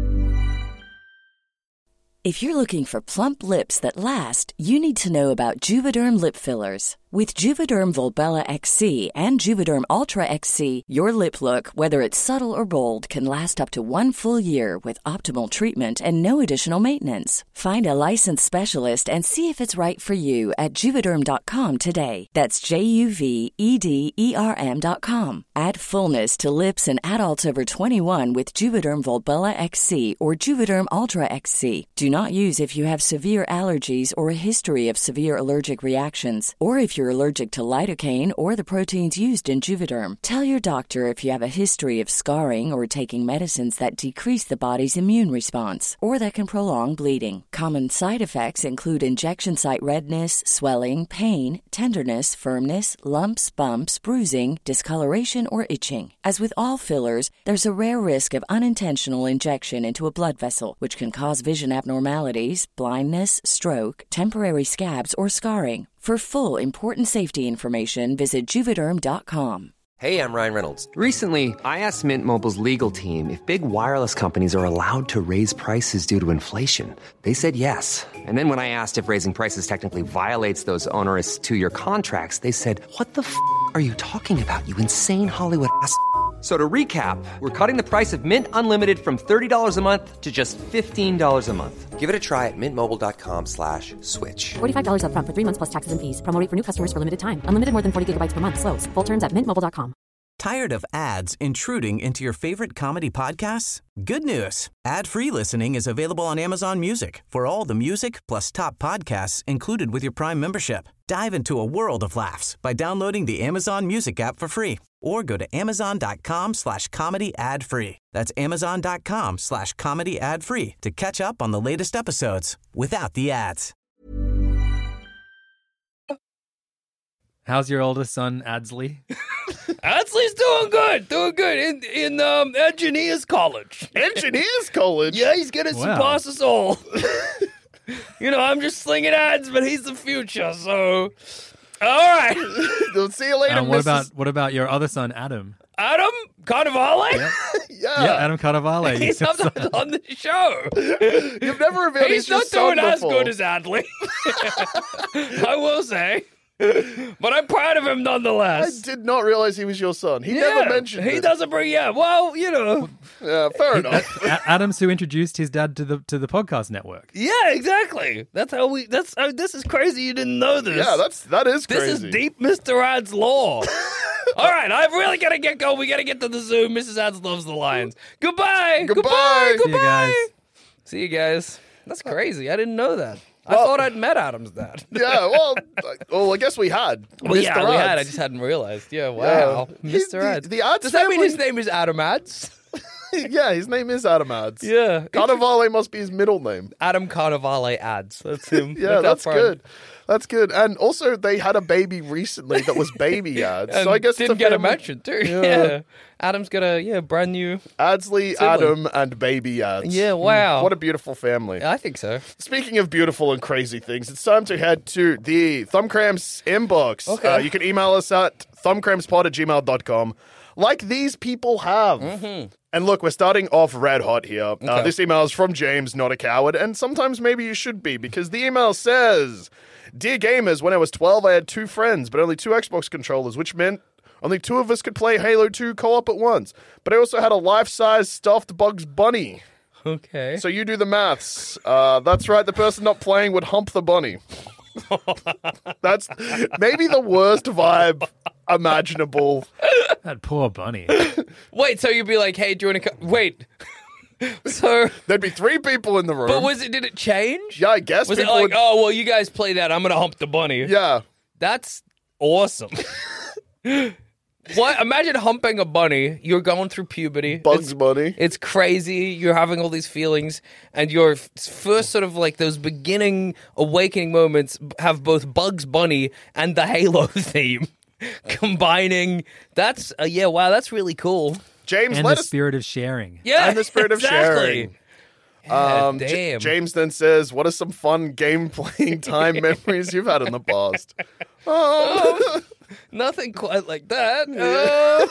If you're looking for plump lips that last, you need to know about Juvederm lip fillers. With Juvederm Volbella X C and Juvederm Ultra X C, your lip look, whether it's subtle or bold, can last up to one full year with optimal treatment and no additional maintenance. Find a licensed specialist and see if it's right for you at Juvederm dot com today. That's J U V E D E R M dot com. Add fullness to lips in adults over twenty-one with Juvederm Volbella X C or Juvederm Ultra X C. Do not use if you have severe allergies or a history of severe allergic reactions, or if you're allergic to lidocaine or the proteins used in Juvederm. Tell your doctor if you have a history of scarring or taking medicines that decrease the body's immune response or that can prolong bleeding. Common side effects include injection site redness, swelling, pain, tenderness, firmness, lumps, bumps, bruising, discoloration, or itching. As with all fillers, there's a rare risk of unintentional injection into a blood vessel, which can cause vision abnormalities, blindness, stroke, temporary scabs, or scarring. For full, important safety information, visit Juvederm dot com. Hey, I'm Ryan Reynolds. Recently, I asked Mint Mobile's legal team if big wireless companies are allowed to raise prices due to inflation. They said yes. And then when I asked if raising prices technically violates those onerous two-year contracts, they said, "What the f*** are you talking about, you insane Hollywood ass?" So to recap, we're cutting the price of Mint Unlimited from thirty dollars a month to just fifteen dollars a month. Give it a try at mintmobile.com slash switch. forty-five dollars up front for three months plus taxes and fees. Promo rate for new customers for limited time. Unlimited more than forty gigabytes per month. Slows full terms at mint mobile dot com. Tired of ads intruding into your favorite comedy podcasts? Good news. Ad-free listening is available on Amazon Music for all the music plus top podcasts included with your Prime membership. Dive into a world of laughs by downloading the Amazon Music app for free or go to amazon.com slash comedy ad free. That's amazon.com slash comedy ad free to catch up on the latest episodes without the ads. How's your oldest son, Adsley? Adsley's doing good, doing good in in um, engineers college. Engineers college? Yeah, he's gonna Wow. surpass us all. You know, I'm just slinging ads, but he's the future. So, all right, We'll see you later, Um, what Missus about what about your other son, Adam? Adam Carnivale. Yeah, Yeah. yeah Adam Carnivale. He's Your sometimes son. on the show. You've never revealed He's he's not your son doing as before. good as Adley. I will say. But I'm proud of him I nonetheless. did not realize he was your son. He Yeah, never mentioned He it. doesn't bring. Yeah, well, you know. Yeah, fair enough. A- Adam's who introduced his dad to the to the podcast network. Yeah, exactly. That's how we. That's how. This is crazy. You didn't know this. Yeah, that's that is This crazy. is deep, Mister Ads lore. All right, I've really got to get going. We got to get to the zoo. Missus Ads loves the lions. Goodbye. Goodbye. Goodbye. See you guys. See you guys. That's crazy. I didn't know that. Well- I thought I'd met Adam's dad. Yeah, well, I- well, I guess we had. Well, yeah, Mister we had. I Ads. just hadn't realized. Yeah, wow. Yeah. Mister The- Ads. the Ads Does that mean family- his name is Adam Ads? Yeah, his name is Adam Ads. Yeah. Carnivale must be his middle name. Adam Carnivale Ads. That's him. Yeah, Look out that's for him. good. That's good. And also, they had a baby recently that was baby ads. And So I guess didn't it's a get a family- mention too. Yeah. Yeah. Adam's got a yeah brand new. Adsley, Sibling. Adam, and baby ads. Yeah, wow. What a beautiful family. I think so. Speaking of beautiful and crazy things, it's time to head to the Thumbcramps inbox. Okay. Uh, you can email us at thumbcrampspod at gmail dot com, like these people have. Mm-hmm. And look, we're starting off red hot here. Uh, this email is from James, not a coward, and sometimes maybe you should be, because the email says, Dear gamers, when I was twelve, I had two friends, but only two Xbox controllers, which meant only two of us could play Halo two co-op at once. But I also had a life-size stuffed Bugs Bunny. Okay. So you do the maths. Uh, that's right, the person not playing would hump the bunny. That's maybe the worst vibe imaginable. That poor bunny. Wait, so you'd be like, hey, do you want to co- wait? So, There'd be three people in the room. but was it? Did it change? yeah, I guess Was it people like, would- oh well, you guys play that, I'm gonna hump the bunny? Yeah. That's awesome. What? Imagine humping a bunny. You're going through puberty. Bugs It's- Bunny. It's crazy. You're having all these feelings, and your f- first sort of like those beginning awakening moments have both Bugs Bunny and the Halo theme combining. That's uh, yeah, wow, that's really cool. James, And let the us. spirit of sharing. Yeah, And the spirit of exactly. sharing. Yeah, Um, J- damn. James then says, "What are some fun game playing time memories you've had in the past?" Oh, Nothing quite like that. Uh,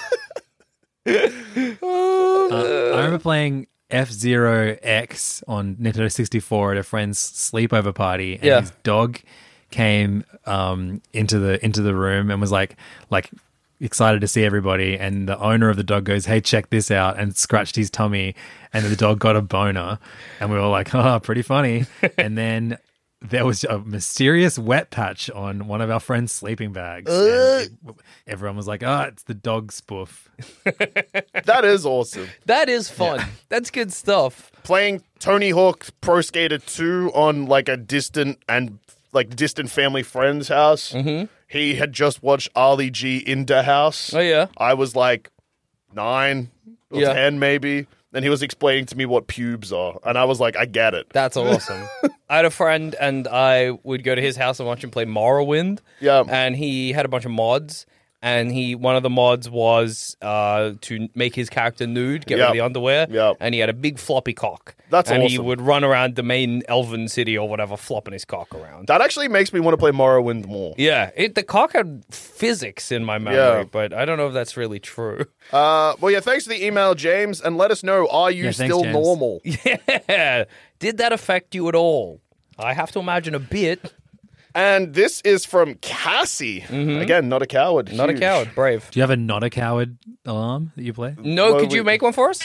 Uh, I remember playing F Zero X on Nintendo sixty-four at a friend's sleepover party, and Yeah. his dog came um, into the into the room and was like like excited to see everybody. And the owner of the dog goes, "Hey, check this out!" and scratched his tummy, and the dog got a boner, and we were like, "Oh, pretty funny." And then there was a mysterious wet patch on one of our friends' sleeping bags. And it- everyone was like, "Oh, it's the dog spoof." that is awesome. that is fun. That's good stuff. Playing Tony Hawk Pro Skater two on like a distant and like distant family friend's house. Mm-hmm. He had just watched Ali G in the house. Oh yeah. I was like nine or Yeah. ten maybe. And he was explaining to me what pubes are. And I was like, I get it. That's awesome. I had a friend, and I would go to his house and watch him play Morrowind. Yeah. And he had a bunch of mods, and he one of the mods was uh, to make his character nude, get rid Yeah. of the underwear. Yeah. And he had a big floppy cock. That's and he awesome. would run around the main elven city or whatever, flopping his cock around. That actually makes me want to play Morrowind more. Yeah, it, the cock had physics in my memory, Yeah. but I don't know if that's really true. Uh, well, yeah, thanks for the email, James. And let us know, are you Yeah, thanks, still James. normal? Yeah. Did that affect you at all? I have to imagine a bit. And this is from Cassie. Again, not a coward. Mm-hmm. Not Huge. a coward, brave. Do you have a not a coward alarm that you play? No, Well, could you we- make one for us?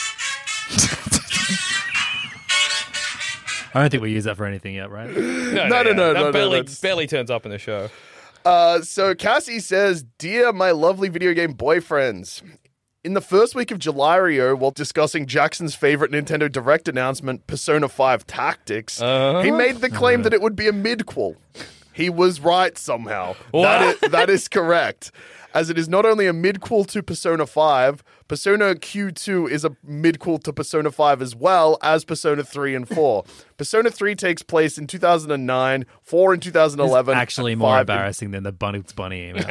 I don't think we use that for anything yet, right? No, No, no, no, that no, no, barely, that's- barely turns up in the show. Uh, so Cassie says, Dear my lovely video game boyfriends, in the first week of July, while discussing Jackson's favorite Nintendo Direct announcement, Persona five Tactics, he made the claim that it would be a midquel. He was right somehow. That is, that is correct. As it is not only a midquel to Persona five, Persona Q two is a midquel to Persona five as well as Persona three and four. Persona three takes place in two thousand nine, four in two thousand eleven. It's actually and more five in- embarrassing than the Bunny Bunny email.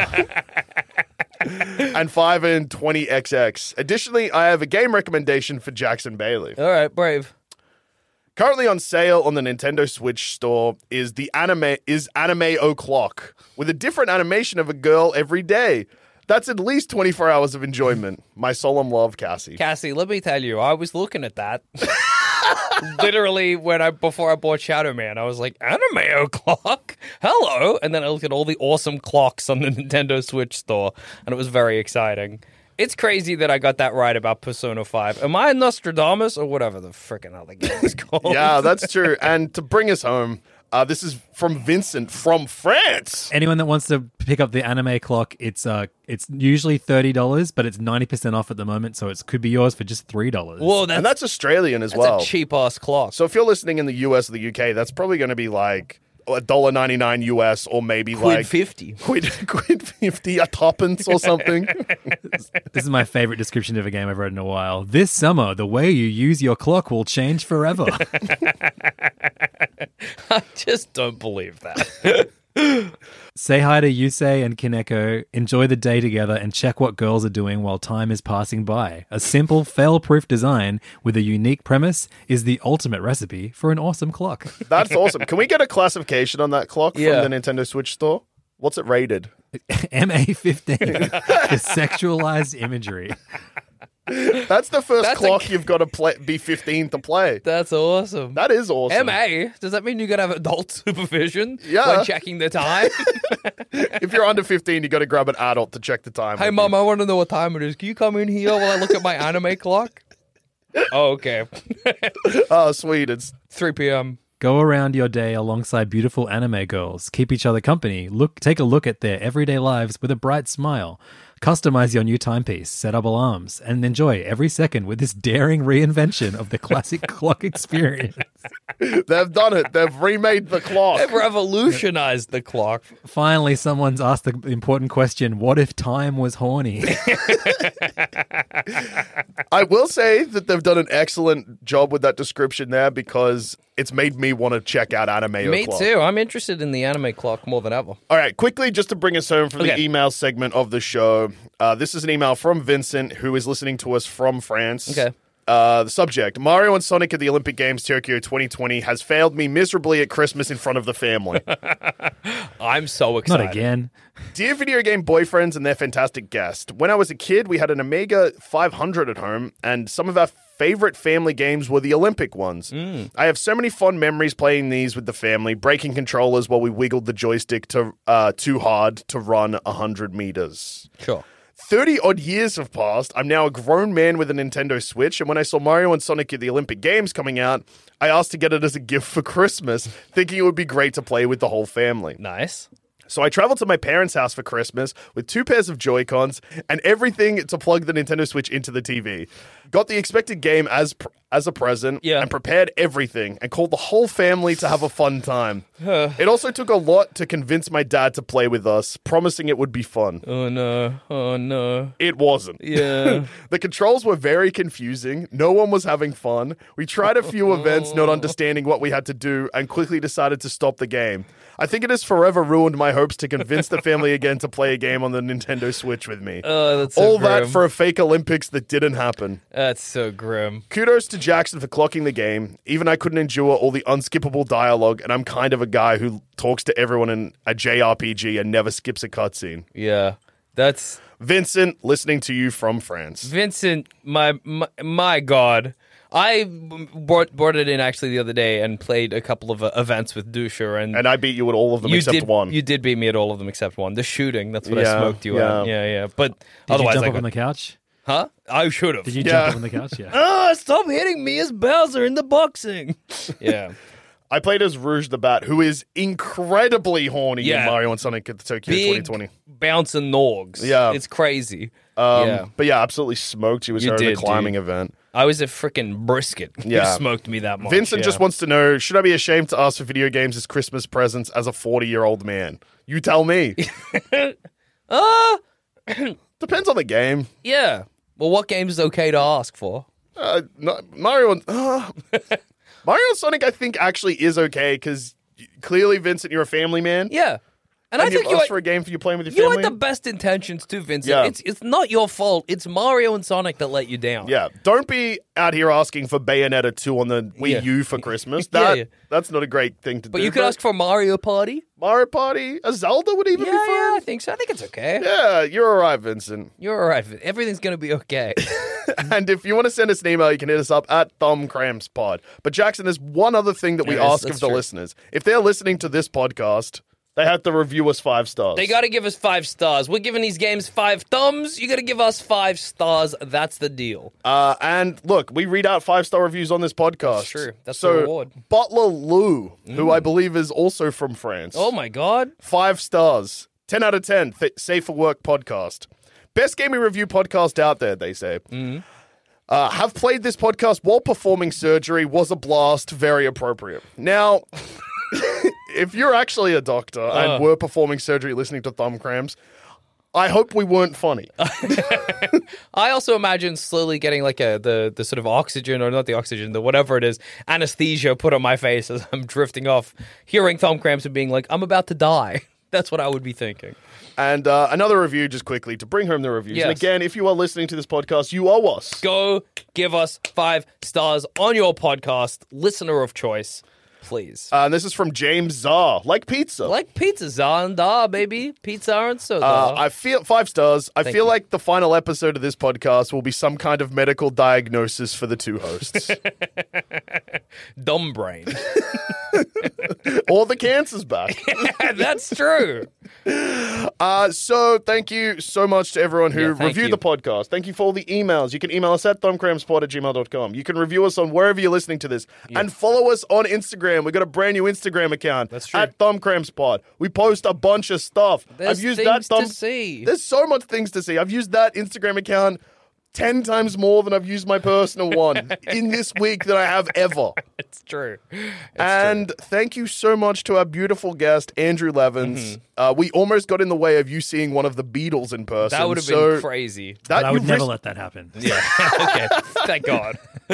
and five in twenty X X. Additionally, I have a game recommendation for Jackson Bailey. All right, brave. Currently on sale on the Nintendo Switch store is the anime is Anime O'Clock with a different animation of a girl every day. That's at least twenty-four hours of enjoyment. My solemn love, Cassie. Cassie, let me tell you, I was looking at that. Literally, when I before I bought Shadow Man, I was like, Anime O'Clock? hello. And then I looked at all the awesome clocks on the Nintendo Switch store, and it was very exciting. It's crazy that I got that right about Persona five. Am I Nostradamus or whatever the frickin' other game is called? Yeah, that's true. And to bring us home, uh, this is from Vincent from France. Anyone that wants to pick up the anime clock, it's uh, it's usually thirty dollars, but it's ninety percent off at the moment, so it could be yours for just three dollars. Whoa, that's, and that's Australian as that's well. a cheap-ass clock. So if you're listening in the U S or the U K, that's probably going to be like one dollar ninety-nine U S or maybe Quid like fifty. Quid, quid fifty, a tuppence or something. This is my favorite description of a game I've read in a while. This summer, the way you use your clock will change forever. I just don't believe that. Say hi to Yusei and Kineko, enjoy the day together, and check what girls are doing while time is passing by. A simple, fail-proof design with a unique premise is the ultimate recipe for an awesome clock. That's awesome. Can we get a classification on that clock Yeah. from the Nintendo Switch store? What's it rated? M A fifteen, the sexualized imagery. That's the first That's clock a- you've got to play, be fifteen to play. That's awesome. That is awesome. M A? Does that mean you got to have adult supervision Yeah. when checking the time? If you're under fifteen, you got to grab an adult to check the time. Hey, with Mom, you. I want to know what time it is. Can you come in here while I look at my anime clock? Oh, okay. Oh, sweet. It's three p.m. Go around your day alongside beautiful anime girls. Keep each other company. Look, take a look at their everyday lives with a bright smile. Customize your new timepiece, set up alarms, and enjoy every second with this daring reinvention of the classic clock experience. They've done it. They've remade the clock. They've revolutionized the clock. Finally, someone's asked the important question, what if time was horny? I will say that they've done an excellent job with that description there because it's made me want to check out Anime Me O'Clock. too. I'm interested in the anime clock more than ever. All right, quickly, just to bring us home from the Okay. email segment of the show. Uh, this is an email from Vincent, who is listening to us from France. Okay. Uh, the subject, Mario and Sonic at the Olympic Games Tokyo twenty twenty has failed me miserably at Christmas in front of the family. I'm so excited. Not again. Dear video game boyfriends and their fantastic guest, when I was a kid, we had an Amiga five hundred at home, and some of our favorite family games were the Olympic ones. Mm. I have so many fond memories playing these with the family, breaking controllers while we wiggled the joystick to uh, too hard to run one hundred meters. Sure. thirty odd years have passed. I'm now a grown man with a Nintendo Switch, and when I saw Mario and Sonic at the Olympic Games coming out, I asked to get it as a gift for Christmas, thinking it would be great to play with the whole family. Nice. So I traveled to my parents' house for Christmas with two pairs of Joy-Cons and everything to plug the Nintendo Switch into the T V. Got the expected game as pr- as a present Yeah. and prepared everything and called the whole family to have a fun time. It also took a lot to convince my dad to play with us, promising it would be fun. Oh, no. Oh, no. It wasn't. Yeah. The controls were very confusing. No one was having fun. We tried a few events, not understanding what we had to do, and quickly decided to stop the game. I think it has forever ruined my hopes to convince the family again to play a game on the Nintendo Switch with me. Oh, that's so All that grim. for a fake Olympics that didn't happen. That's so grim. Kudos to Jackson for clocking the game. Even I couldn't endure all the unskippable dialogue, and I'm kind of a guy who talks to everyone in a J R P G and never skips a cutscene. Yeah. That's... Vincent, listening to you from France. Vincent, my, my, my God. I brought, brought it in actually the other day and played a couple of uh, events with Dusha, and And I beat you at all of them you except did, one. You did beat me at all of them except one. The shooting, that's what Yeah, I smoked you yeah. at. Yeah, yeah. But Did otherwise, you jump I up got, on the couch? huh? I should have. Did you Yeah. jump up on the couch? Yeah. Oh, stop hitting me as Bowser in the boxing. yeah. I played as Rouge the Bat, who is incredibly horny Yeah. in Mario and Sonic at the Tokyo Big twenty twenty. bouncing Norgs. Yeah. It's crazy. Um, yeah. But yeah, absolutely smoked you. Was You her in did, the climbing dude. event. I was a freaking brisket. Yeah. You smoked me that much. Vincent yeah. just wants to know, should I be ashamed to ask for video games as Christmas presents as a forty-year-old man? You tell me. Uh, Depends on the game. yeah. Well, what games is okay to ask for? Uh, no, Mario and... Uh, Mario and Sonic, I think, actually is okay, because clearly, Vincent, you're a family man. Yeah. And, And, I think you've you asked had, for a game for you playing with your you family. had the best intentions too, Vincent. Yeah. It's it's not your fault. It's Mario and Sonic that let you down. Yeah, don't be out here asking for Bayonetta two on the Wii Yeah. U for Christmas. Yeah, That yeah. That's not a great thing to But do. you could ask for Mario Party. Mario Party, a Zelda would even Yeah, be fun. yeah, I think so. I think it's okay. Yeah, you're all right, Vincent. You're all right. Everything's going to be okay. And if you want to send us an email, you can hit us up at thumbcrampspod. But Jackson, there's one other thing that we There is, ask that's of the true. listeners. If they're listening to this podcast, They have to review us five stars. They got to give us five stars. We're giving these games five thumbs. You got to give us five stars. That's the deal. Uh, and look, we read out five-star reviews on this podcast. That's true. That's so, the reward. Butler Lou, Mm. who I believe is also from France. Oh, my God. Five stars. ten out of ten. Th- Safe for Work podcast. Best gaming review podcast out there, they say. Mm. Uh, have played this podcast while performing surgery. Was a blast. Very appropriate. Now, if you're actually a doctor Uh. and were performing surgery listening to Thumb Cramps, I hope we weren't funny. I also imagine slowly getting like a the, the sort of oxygen, or not the oxygen, the whatever it is, anesthesia put on my face as I'm drifting off, hearing Thumb Cramps and being like, I'm about to die. That's what I would be thinking. And uh, another review, just quickly, to bring home the reviews. Yes. And again, if you are listening to this podcast, you owe us. Go give us five stars on your podcast, listener of choice, please. Uh, and this is from James Czar. Like pizza. Like pizza, Czar and da, baby. Pizza and soda. Uh, I feel five stars. I Thank feel you. like the final episode of this podcast will be some kind of medical diagnosis for the two hosts. Dumb brain. Or the cancer's back. That's true. Uh, so thank you so much to everyone who Yeah, thank reviewed you. the podcast. Thank you for all the emails. You can email us at thumbcrampspot at gmail dot com. You can review us on wherever you're listening to this. And follow us on Instagram. We've got a brand new Instagram account. That's true. At thumbcrampspot. We post a bunch of stuff. There's I've used things that thumb- to see. There's so much things to see. I've used that Instagram account ten times more than I've used my personal one in this week than I have ever. It's true. It's and true. thank you so much to our beautiful guest, Andrew Levins. Mm-hmm. Uh, we almost got in the way of you seeing one of the Beatles in person. That would have so been crazy. That But I would you never risked- let that happen. Yeah. Okay. Thank God.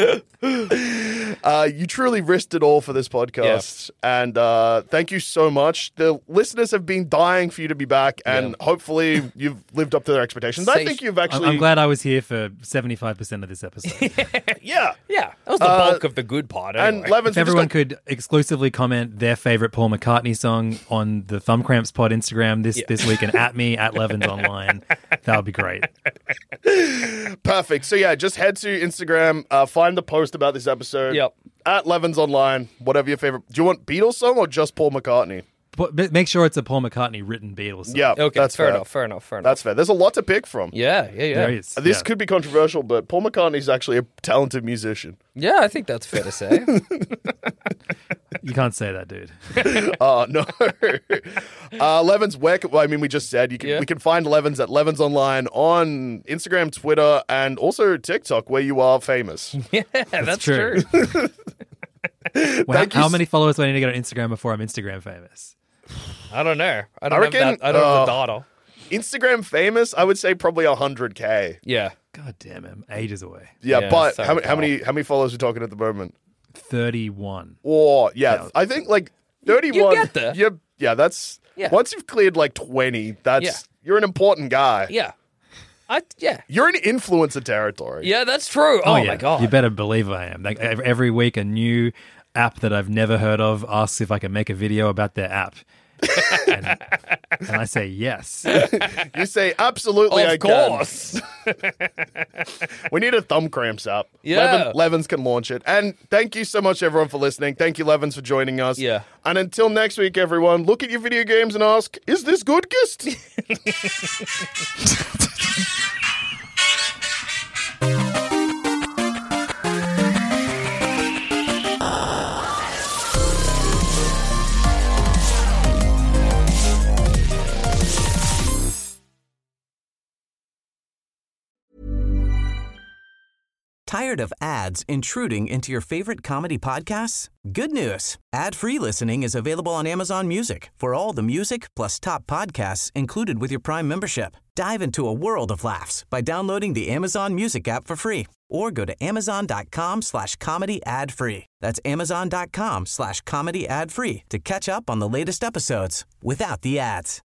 Uh, you truly risked it all for this podcast. And uh, thank you so much. The listeners have been dying for you to be back, and Yeah. hopefully you've lived up to their expectations. I Say- think you've I'm, actually... I'm glad I was here for seventy-five percent of this episode. Yeah. Yeah. That was the Uh, bulk of the good part. And Anyway. Levins, If everyone we just could exclusively comment their favorite Paul McCartney song on the Thumb Cramps Pod Instagram this, this week and at me, at Levins Online, that would be great. got- perfect. So yeah, just head to Instagram, uh, find the post about this episode. Yep. At Levins Online, whatever your favorite... Do you want Beatles song or just Paul McCartney? But but make sure it's a Paul McCartney written Beatles song. Yeah, Okay. that's fair fair. enough. Fair enough. Fair enough. That's fair. There's a lot to pick from. Yeah. Yeah. Yeah. There is. This yeah. could be controversial, but Paul McCartney's actually a talented musician. Yeah. I think that's fair to say. You can't say that, dude. Oh, no. uh, Levins, where, can- well, I mean, we just said you can, Yeah. we can find Levins at Levins Online on Instagram, Twitter, and also TikTok, where you are famous. yeah. That's, true. true. Well, Thank how you how s- many followers do I need to get on Instagram before I'm Instagram famous? I don't know. I don't I reckon, have that. I don't have the uh, data. Instagram famous, I would say probably one hundred K. Yeah. God damn it, I'm ages away. Yeah, Yeah, but so how, many- how far. many how many followers are we talking at the moment? thirty-one. Or, yeah, I think like thirty-one. get there. you're- Yeah, that's... Yeah. Once you've cleared like twenty, that's... Yeah. You're an important guy. Yeah. I yeah. You're in influencer territory. Yeah, that's true. Oh, yeah. my God. You better believe I am. Like ev- every week, a new app that I've never heard of asks if I can make a video about their app. and, and I say yes. You say, absolutely, Of I can. course. We need a Thumb Cramps app. Yeah. Levin, Levins can launch it. And thank you so much, everyone, for listening. Thank you, Levins, for joining us. Yeah. And until next week, everyone, look at your video games and ask, is this good, Gist? Tired of ads intruding into your favorite comedy podcasts? Good news. Ad-free listening is available on Amazon Music for all the music plus top podcasts included with your Prime membership. Dive into a world of laughs by downloading the Amazon Music app for free or go to amazon.com slash comedy ad free. That's amazon.com slash comedy ad free to catch up on the latest episodes without the ads.